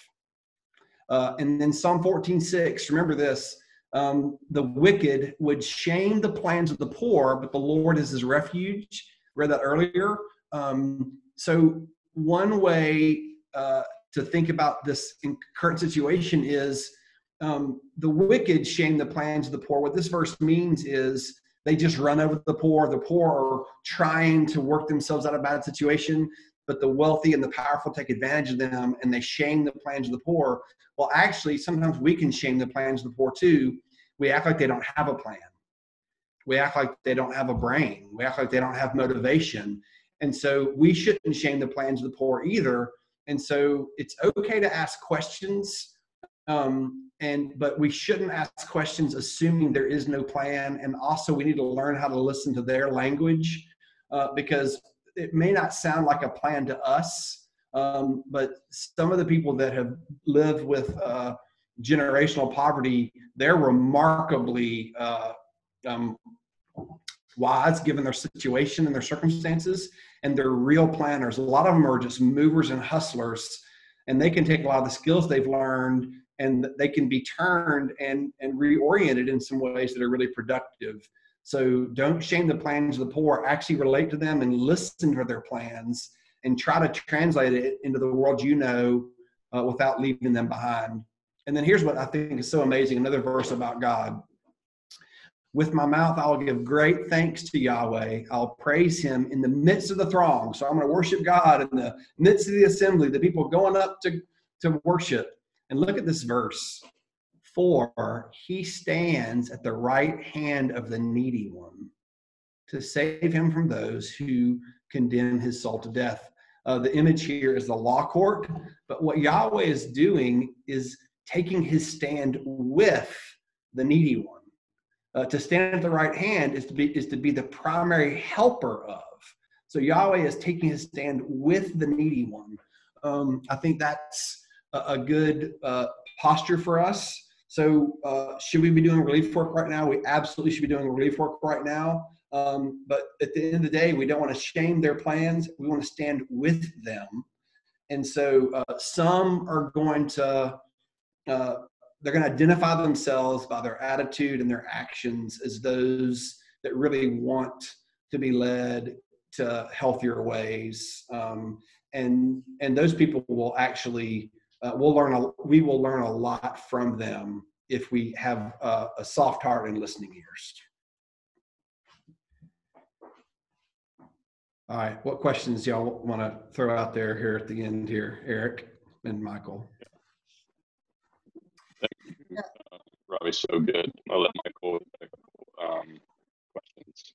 Uh, and then Psalm fourteen six, remember this, um, the wicked would shame the plans of the poor, but the Lord is his refuge. Read that earlier. Um, so one way uh, to think about this current situation is um, the wicked shame the plans of the poor. What this verse means is they just run over the poor. The poor are trying to work themselves out of a bad situation, but the wealthy and the powerful take advantage of them, and they shame the plans of the poor. Well, actually, sometimes we can shame the plans of the poor too. We act like they don't have a plan. We act like they don't have a brain. We act like they don't have motivation. And so we shouldn't shame the plans of the poor either. And so it's okay to ask questions, um, and but we shouldn't ask questions assuming there is no plan. And also we need to learn how to listen to their language, uh, because it may not sound like a plan to us, um, but some of the people that have lived with uh, generational poverty, they're remarkably uh, um, wise given their situation and their circumstances, and they're real planners. A lot of them are just movers and hustlers, and they can take a lot of the skills they've learned and they can be turned and, and reoriented in some ways that are really productive. So don't shame the plans of the poor. Actually relate to them and listen to their plans and try to translate it into the world you know uh, without leaving them behind. And then here's what I think is so amazing, another verse about God. With my mouth, I'll give great thanks to Yahweh. I'll praise him in the midst of the throng. So I'm going to worship God in the midst of the assembly, the people going up to, to worship. And look at this verse. For he stands at the right hand of the needy one to save him from those who condemn his soul to death. Uh, the image here is the law court. But what Yahweh is doing is taking his stand with the needy one. Uh, to stand at the right hand is to be is to be the primary helper of. So Yahweh is taking his stand with the needy one. Um, I think that's a, a good uh, posture for us. So uh, should we be doing relief work right now? We absolutely should be doing relief work right now. Um, but at the end of the day, we don't want to shame their plans. We want to stand with them. And so uh, some are going to uh, they're going to identify themselves by their attitude and their actions as those that really want to be led to healthier ways. Um, and, and those people will actually, uh, we'll learn, a, we will learn a lot from them if we have a, a soft heart and listening ears. All right. What questions y'all want to throw out there here at the end here, Eric and Michael? Yeah. Uh, Robbie's so good. I'll let Michael pick up um, questions.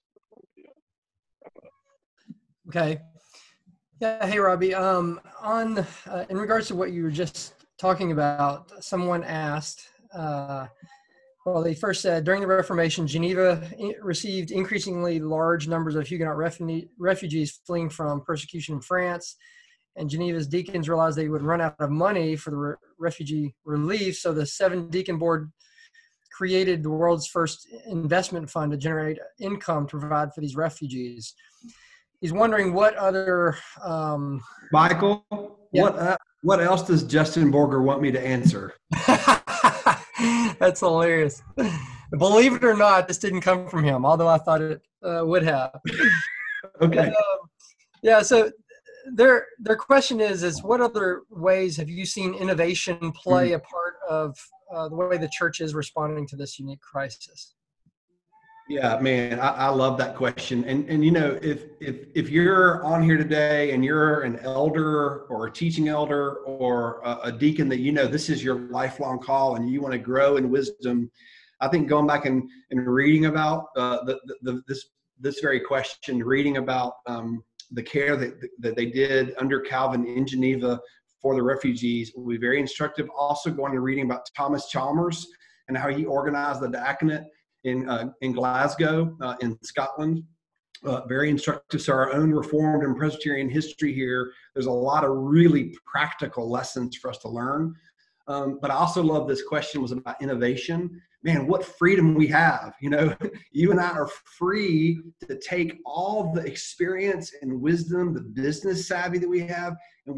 Okay. Yeah. Hey, Robbie. Um, on uh, in regards to what you were just talking about, someone asked. Uh, well, they first said during the Reformation, Geneva received increasingly large numbers of Huguenot refu- refugees fleeing from persecution in France. And Geneva's deacons realized they would run out of money for the re- refugee relief. So the seven deacon board created the world's first investment fund to generate income to provide for these refugees. He's wondering what other... Um, Michael, yeah. what uh, what else does Justin Borger want me to answer? That's hilarious. Believe it or not, this didn't come from him, although I thought it uh, would have. Okay. Um, yeah, so... Their their question is is what other ways have you seen innovation play a part of uh, the way the church is responding to this unique crisis? Yeah, man, I, I love that question. And and you know, if if if you're on here today and you're an elder or a teaching elder or a, a deacon that you know this is your lifelong call and you want to grow in wisdom, I think going back and, and reading about uh, the, the, the this this very question, reading about um, the care that, that they did under Calvin in Geneva for the refugees will be very instructive. Also going and reading about Thomas Chalmers and how he organized the diaconate in uh, in Glasgow, uh, in Scotland. Uh, very instructive. So our own Reformed and Presbyterian history here, there's a lot of really practical lessons for us to learn. Um, but I also love this question was about innovation. Man, what freedom we have. You know, you and I are free to take all the experience and wisdom, the business savvy that we have, and we're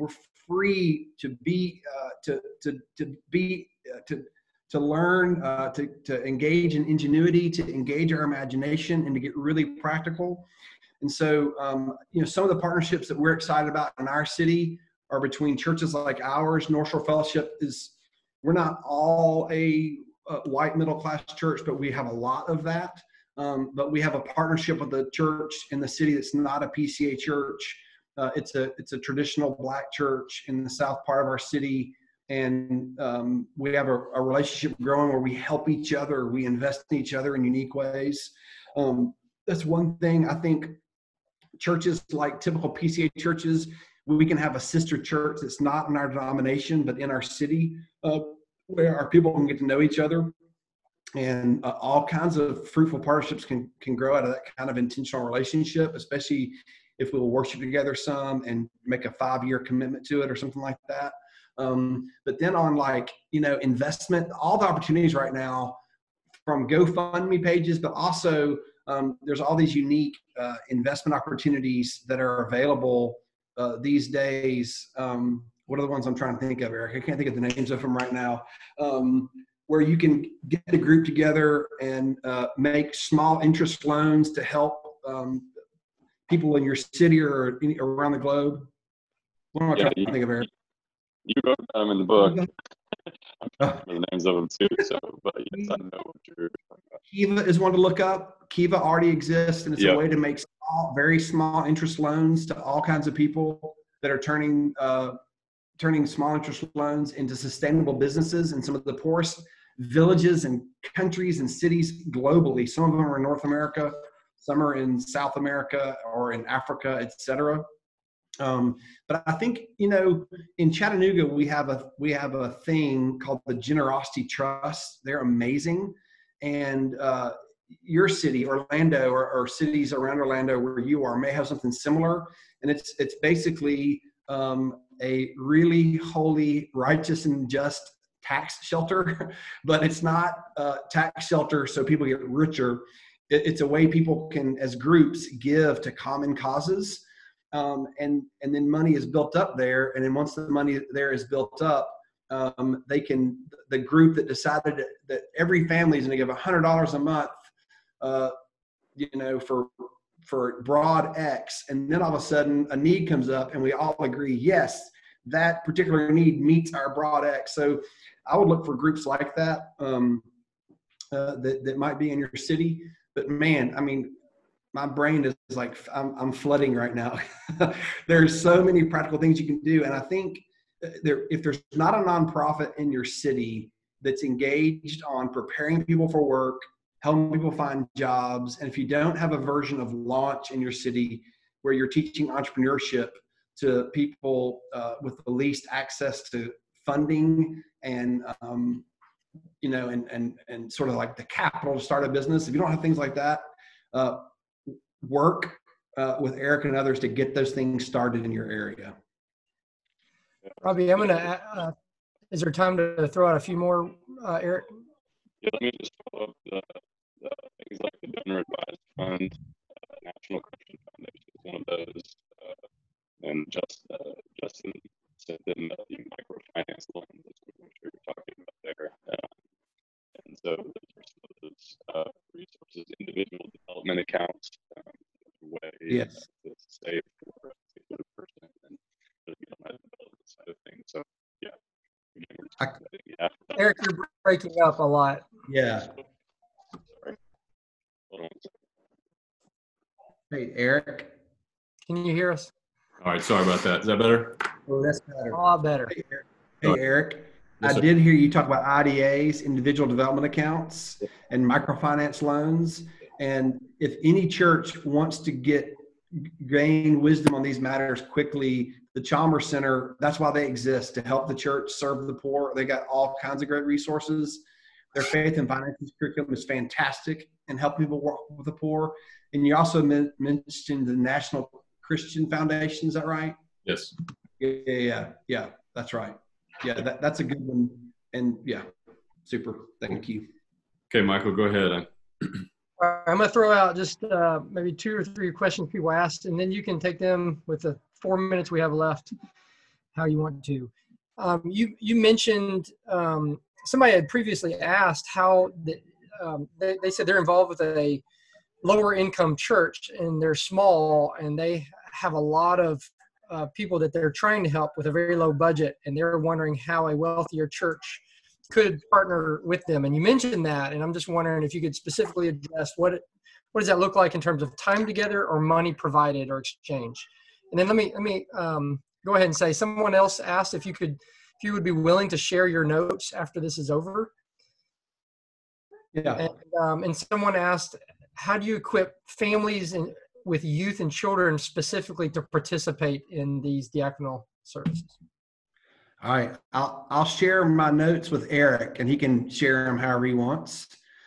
free to be uh, to to to be uh, to to learn, uh, to to engage in ingenuity, to engage our imagination, and to get really practical. And so, um, you know, some of the partnerships that we're excited about in our city are between churches like ours. North Shore Fellowship is, we're not all a, a white middle-class church, but we have a lot of that. Um, but we have a partnership with a church in the city that's not a P C A church. Uh, it's a it's a traditional Black church in the south part of our city. And um, we have a, a relationship growing where we help each other. We invest in each other in unique ways. Um, that's one thing. I think churches like typical P C A churches, we can have a sister church that's not in our denomination, but in our city, uh, where our people can get to know each other. And uh, all kinds of fruitful partnerships can, can grow out of that kind of intentional relationship, especially if we'll worship together some and make a five-year commitment to it or something like that. Um, but then on like, you know, investment, all the opportunities right now from GoFundMe pages, but also um, there's all these unique uh, investment opportunities that are available uh, these days. Um, what are the ones I'm trying to think of, Eric? I can't think of the names of them right now. Um, where you can get a group together and uh, make small interest loans to help um, people in your city or any, around the globe. What am I yeah, trying you, to think of, Eric? You wrote them in the book. I'm trying to remember the names of them too. So, but yes, I know what you're talking about. Kiva is one to look up. Kiva already exists, and it's Yep. a way to make small, very small interest loans to all kinds of people that are turning uh, turning small interest loans into sustainable businesses in some of the poorest villages and countries and cities globally. Some of them are in North America, some are in South America or in Africa, et cetera. Um, but I think, you know, in Chattanooga, we have a, we have a thing called the Generosity Trust. They're amazing. And uh, your city, Orlando, or, or cities around Orlando where you are may have something similar. And it's, it's basically um, a really holy, righteous, and just tax shelter, but it's not a tax shelter so people get richer. It, it's a way people can, as groups, give to common causes. Um, and, and then money is built up there. And then once the money there is built up, um, they can, the group that decided that every family is going to give one hundred dollars a month, uh, you know, for, for broad X. And then all of a sudden a need comes up and we all agree, yes, that particular need meets our broad X. So I would look for groups like that, um, uh, that, that might be in your city. But man, I mean, my brain is like, I'm, I'm flooding right now. There's so many practical things you can do. And I think there, if there's not a nonprofit in your city that's engaged on preparing people for work, helping people find jobs, and if you don't have a version of Launch in your city where you're teaching entrepreneurship to people uh, with the least access to funding and, um, you know, and, and, and sort of like the capital to start a business, if you don't have things like that, uh, work uh, with Eric and others to get those things started in your area. Robbie, I'm going to, uh, is there time to throw out a few more, uh, Eric? Yeah, let me just follow up the, the things like the Donor Advised Fund, uh, National Christian Foundation is one of those, uh, and just uh, Justin sent in uh, the microfinance loans, that's what you're talking about there. Uh, and so those are some of those uh, resources, individual development accounts, um, way Yes. to save for a particular person and really get on that development side of things. So yeah, again, we're just I, letting you have that. Eric, you're breaking up a lot. yeah. Sorry. Hold on one second. Hey, Eric. Can you hear us? All right, sorry about that. Is that better? Oh, that's better. A lot better. Hey, Eric. Hey, Eric. Yes, I sir. did hear you talk about I D As, individual development accounts, and microfinance loans. And if any church wants to get gain wisdom on these matters quickly, the Chalmers Center, that's why they exist, to help the church serve the poor. They got all kinds of great resources. Their faith and finances curriculum is fantastic and help people work with the poor. And you also men- mentioned the National Christian Foundation, is that right? Yes. Yeah, yeah, yeah, yeah, that's right. Yeah, that, that's a good one. And yeah, super. Thank you. Okay, Michael, go ahead. All right, I'm going to throw out just uh, maybe two or three questions people asked, and then you can take them with the four minutes we have left. how you want to. Um, you you mentioned um, somebody had previously asked how the, um, they, they said they're involved with a lower income church and they're small and they have a lot of uh, people that they're trying to help with a very low budget, and they're wondering how a wealthier church could partner with them. And you mentioned that, and I'm just wondering if you could specifically address what it, what does that look like in terms of time together or money provided or exchange. And then let me let me um, go ahead and say, someone else asked if you could if you would be willing to share your notes after this is over. Yeah. And, um, and someone asked, how do you equip families and with youth and children specifically to participate in these diaconal services? All right, I'll I'll share my notes with Eric, and he can share them however he wants.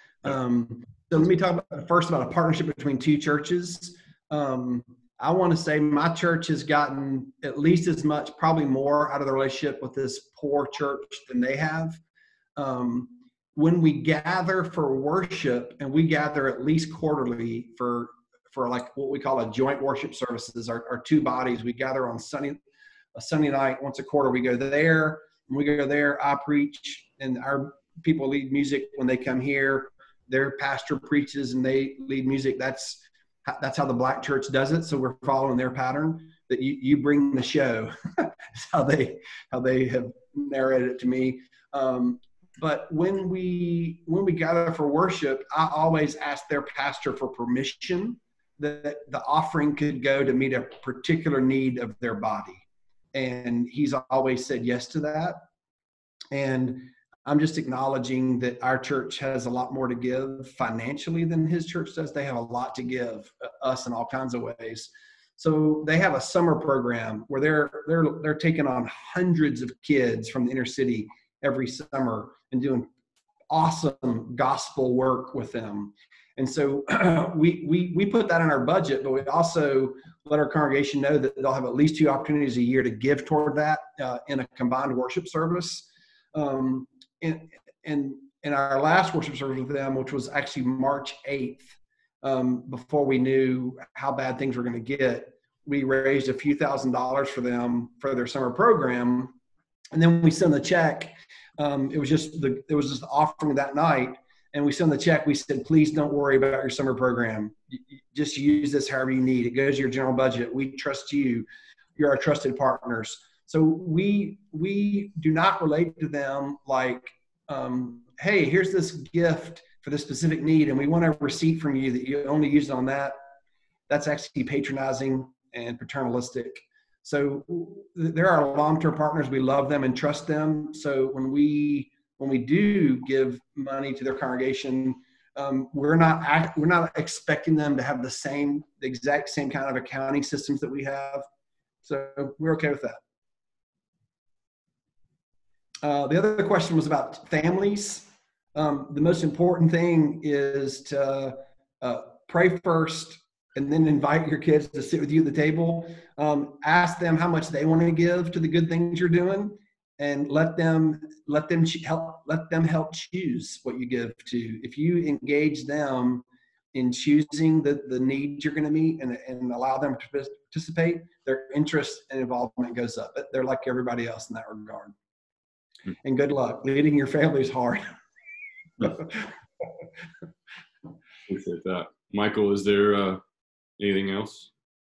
Um, so let me talk about, first about a partnership between two churches. Um, I want to say my church has gotten at least as much, probably more, out of the relationship with this poor church than they have. Um, when we gather for worship, and we gather at least quarterly for for like what we call a joint worship services, our, our two bodies, we gather on Sunday. A Sunday night, once a quarter, we go there. When we go there, I preach, and our people lead music when they come here. Their pastor preaches, and they lead music. That's that's how the Black church does it. So we're following their pattern. That you you bring the show. That's how they how they have narrated it to me. Um, but when we when we gather for worship, I always ask their pastor for permission that the offering could go to meet a particular need of their body. And he's always said yes to that. And I'm just acknowledging that our church has a lot more to give financially than his church does. They have a lot to give us in all kinds of ways. So they have a summer program where they're they're they're taking on hundreds of kids from the inner city every summer and doing awesome gospel work with them. And so we, we, we put that in our budget, but we also let our congregation know that they'll have at least two opportunities a year to give toward that uh, in a combined worship service. Um, and, and in our last worship service with them, which was actually March eighth, um, before we knew how bad things were going to get, we raised a few thousand dollars for them for their summer program. And then we sent the check. Um, it was just the, it was just the offering that night. And we sent the check. We said, please don't worry about your summer program. Just use this however you need. It goes to your general budget. We trust you. You're our trusted partners. So we we do not relate to them like, um, hey, here's this gift for this specific need, and we want a receipt from you that you only use it on that. That's actually patronizing and paternalistic. So they're our long-term partners. We love them and trust them. So when we when we do give money to their congregation, um, we're not act, we're not expecting them to have the same, the exact same kind of accounting systems that we have. So we're okay with that. Uh, the other question was about families. Um, the most important thing is to uh, pray first and then invite your kids to sit with you at the table. Um, ask them how much they want to give to the good things you're doing, and let them let them help let them help choose what you give to. If you engage them in choosing the, the needs you're going to meet and, and allow them to participate, their interest and involvement goes up. They're like everybody else in that regard. And good luck. Leading your family is hard. Appreciate that. Michael, is there uh, anything else?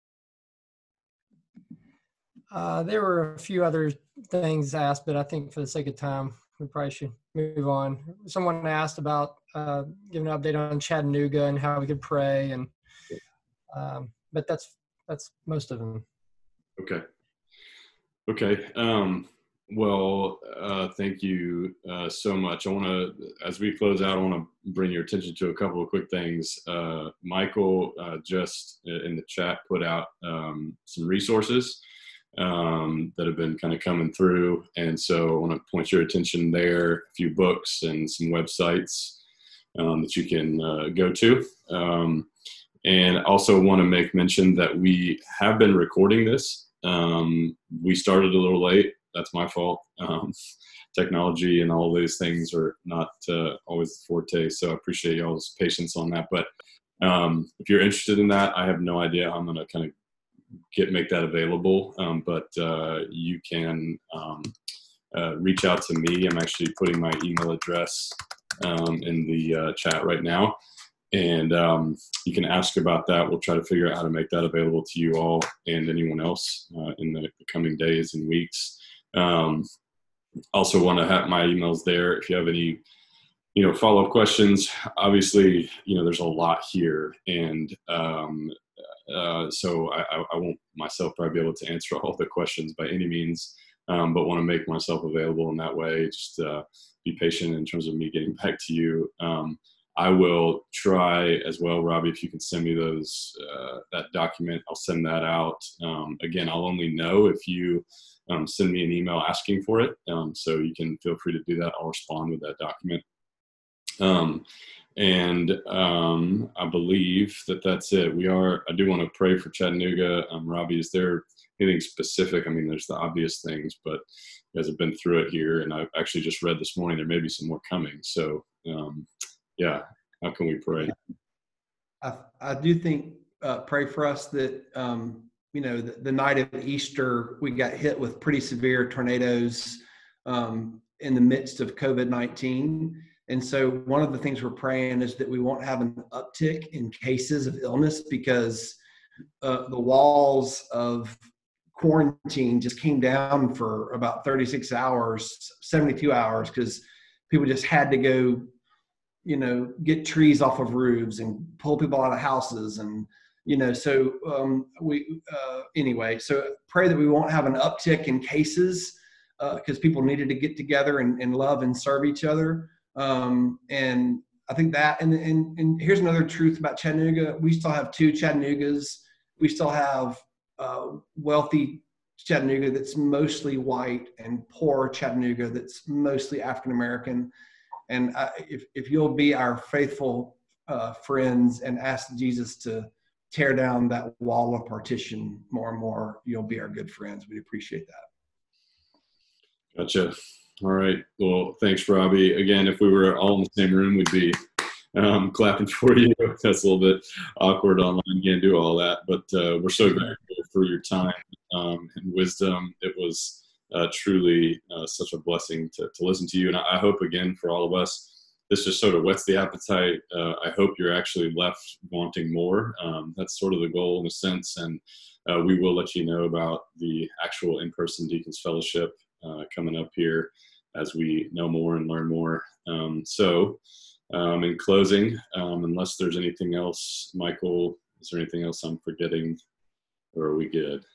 Uh, there were a few other things asked, but I think for the sake of time, we probably should move on. Someone asked about uh, giving an update on Chattanooga and how we could pray, and um, but that's that's most of them. Okay. Okay. Um, well, uh, thank you uh, so much. I want to, as we close out, I want to bring your attention to a couple of quick things. Uh, Michael uh, just in the chat put out um, some resources um, that have been kind of coming through. And so I want to point your attention there, a few books and some websites um, that you can uh, go to. Um, and also want to make mention that we have been recording this. Um, we started a little late. That's my fault. Um, technology and all these things are not uh, always the forte. So I appreciate y'all's patience on that. But um, if you're interested in that, I have no idea how I'm going to kind of get make that available. Um, but uh, you can um, uh, reach out to me. I'm actually putting my email address um, in the uh, chat right now. And um, you can ask about that. We'll try to figure out how to make that available to you all and anyone else uh, in the, the coming days and weeks. Um, also want to have my emails there. If you have any, you know, follow-up questions, obviously, you know, there's a lot here. And um, uh, so I, I won't myself probably be able to answer all the questions by any means, um, but want to make myself available in that way. Just uh, be patient in terms of me getting back to you. Um, I will try as well, Robbie, if you can send me those, uh, that document, I'll send that out. Um, again, I'll only know if you um, send me an email asking for it. Um, so you can feel free to do that. I'll respond with that document. Um, and um, I believe that that's it. We are, I do want to pray for Chattanooga. Um, Robbie, is there anything specific? I mean, there's the obvious things, but you guys have been through it here. And I've actually just read this morning, there may be some more coming. So, um, yeah, how can we pray? I, I do think, uh, pray for us that, um, you know, the, the night of Easter, we got hit with pretty severe tornadoes um, in the midst of COVID nineteen. And so one of the things we're praying is that we won't have an uptick in cases of illness, because uh, the walls of quarantine just came down for about thirty-six hours, seventy-two hours, because people just had to go, you know, get trees off of roofs and pull people out of houses. And, you know, so um, we, uh, anyway, so pray that we won't have an uptick in cases because uh, people needed to get together and, and love and serve each other. Um, and I think that, and, and, and here's another truth about Chattanooga. We still have two Chattanoogas. We still have uh, wealthy Chattanooga that's mostly white and poor Chattanooga that's mostly African-American. And I, if, if you'll be our faithful uh, friends and ask Jesus to tear down that wall of partition more and more, you'll be our good friends. We'd appreciate that. Gotcha. All right. Well, thanks, Robbie. Again, if we were all in the same room, we'd be um, clapping for you. That's a little bit awkward online. Can't do all that. But uh, we're so grateful for your time um, and wisdom. It was Uh, truly uh, such a blessing to, to listen to you. And I, I hope, again, for all of us, this just sort of whets the appetite. Uh, I hope you're actually left wanting more. Um, that's sort of the goal in a sense. And uh, we will let you know about the actual in-person Deacons Fellowship uh, coming up here as we know more and learn more. Um, so um, in closing, um, unless there's anything else, Michael, is there anything else I'm forgetting, or are we good?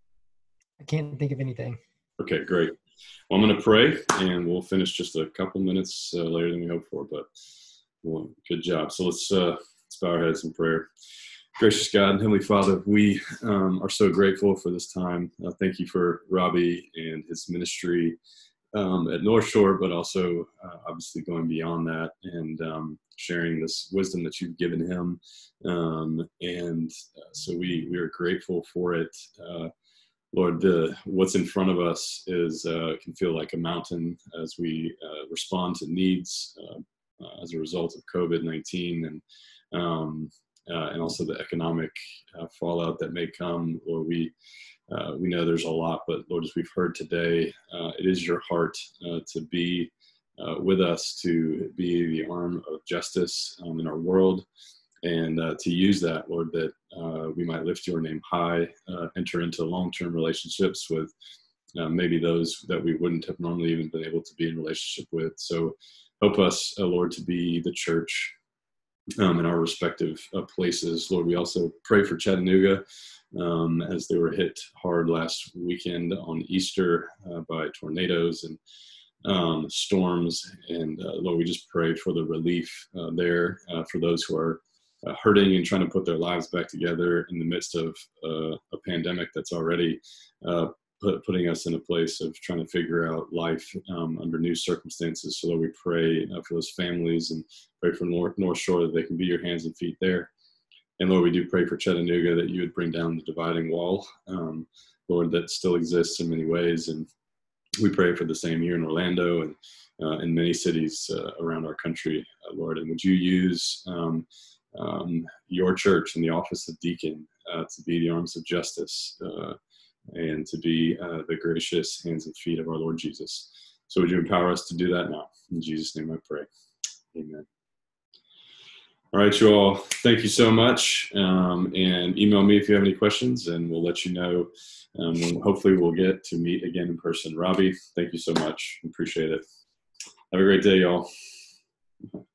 I can't think of anything. Okay, great. Well, I'm going to pray, and we'll finish just a couple minutes uh, later than we hoped for, but well, good job. So let's, uh, let's bow our heads in prayer. Gracious God and Heavenly Father, we um, are so grateful for this time. Uh, thank you for Robbie and his ministry um, at North Shore, but also uh, obviously going beyond that and um, sharing this wisdom that you've given him. Um, and uh, so we, we are grateful for it. Uh, Lord, the, what's in front of us is uh, can feel like a mountain as we uh, respond to needs uh, uh, as a result of COVID nineteen and um, uh, and also the economic uh, fallout that may come. Lord, we uh, we know there's a lot, but Lord, as we've heard today, uh, it is your heart uh, to be uh, with us, to be the arm of justice um, in our world. And uh, to use that, Lord, that uh, we might lift your name high, uh, enter into long-term relationships with uh, maybe those that we wouldn't have normally even been able to be in relationship with. So help us, uh, Lord, to be the church um, in our respective uh, places. Lord, we also pray for Chattanooga um, as they were hit hard last weekend on Easter uh, by tornadoes and um, storms. And uh, Lord, we just pray for the relief uh, there uh, for those who are Uh, hurting and trying to put their lives back together in the midst of uh, a pandemic that's already uh, put, putting us in a place of trying to figure out life um, under new circumstances. So Lord, we pray uh, for those families and pray for North, North Shore that they can be your hands and feet there. And Lord, we do pray for Chattanooga that you would bring down the dividing wall, um, Lord, that still exists in many ways. And we pray for the same here in Orlando and uh, in many cities uh, around our country, uh, Lord. And would you use um, um, your church and the office of deacon uh, to be the arms of justice uh, and to be uh, the gracious hands and feet of our Lord Jesus. So would you empower us to do that now? In Jesus' name I pray. Amen. All right, you all, thank you so much. Um, and email me if you have any questions, and we'll let you know. Um, when hopefully we'll get to meet again in person. Robbie, thank you so much. Appreciate it. Have a great day, y'all.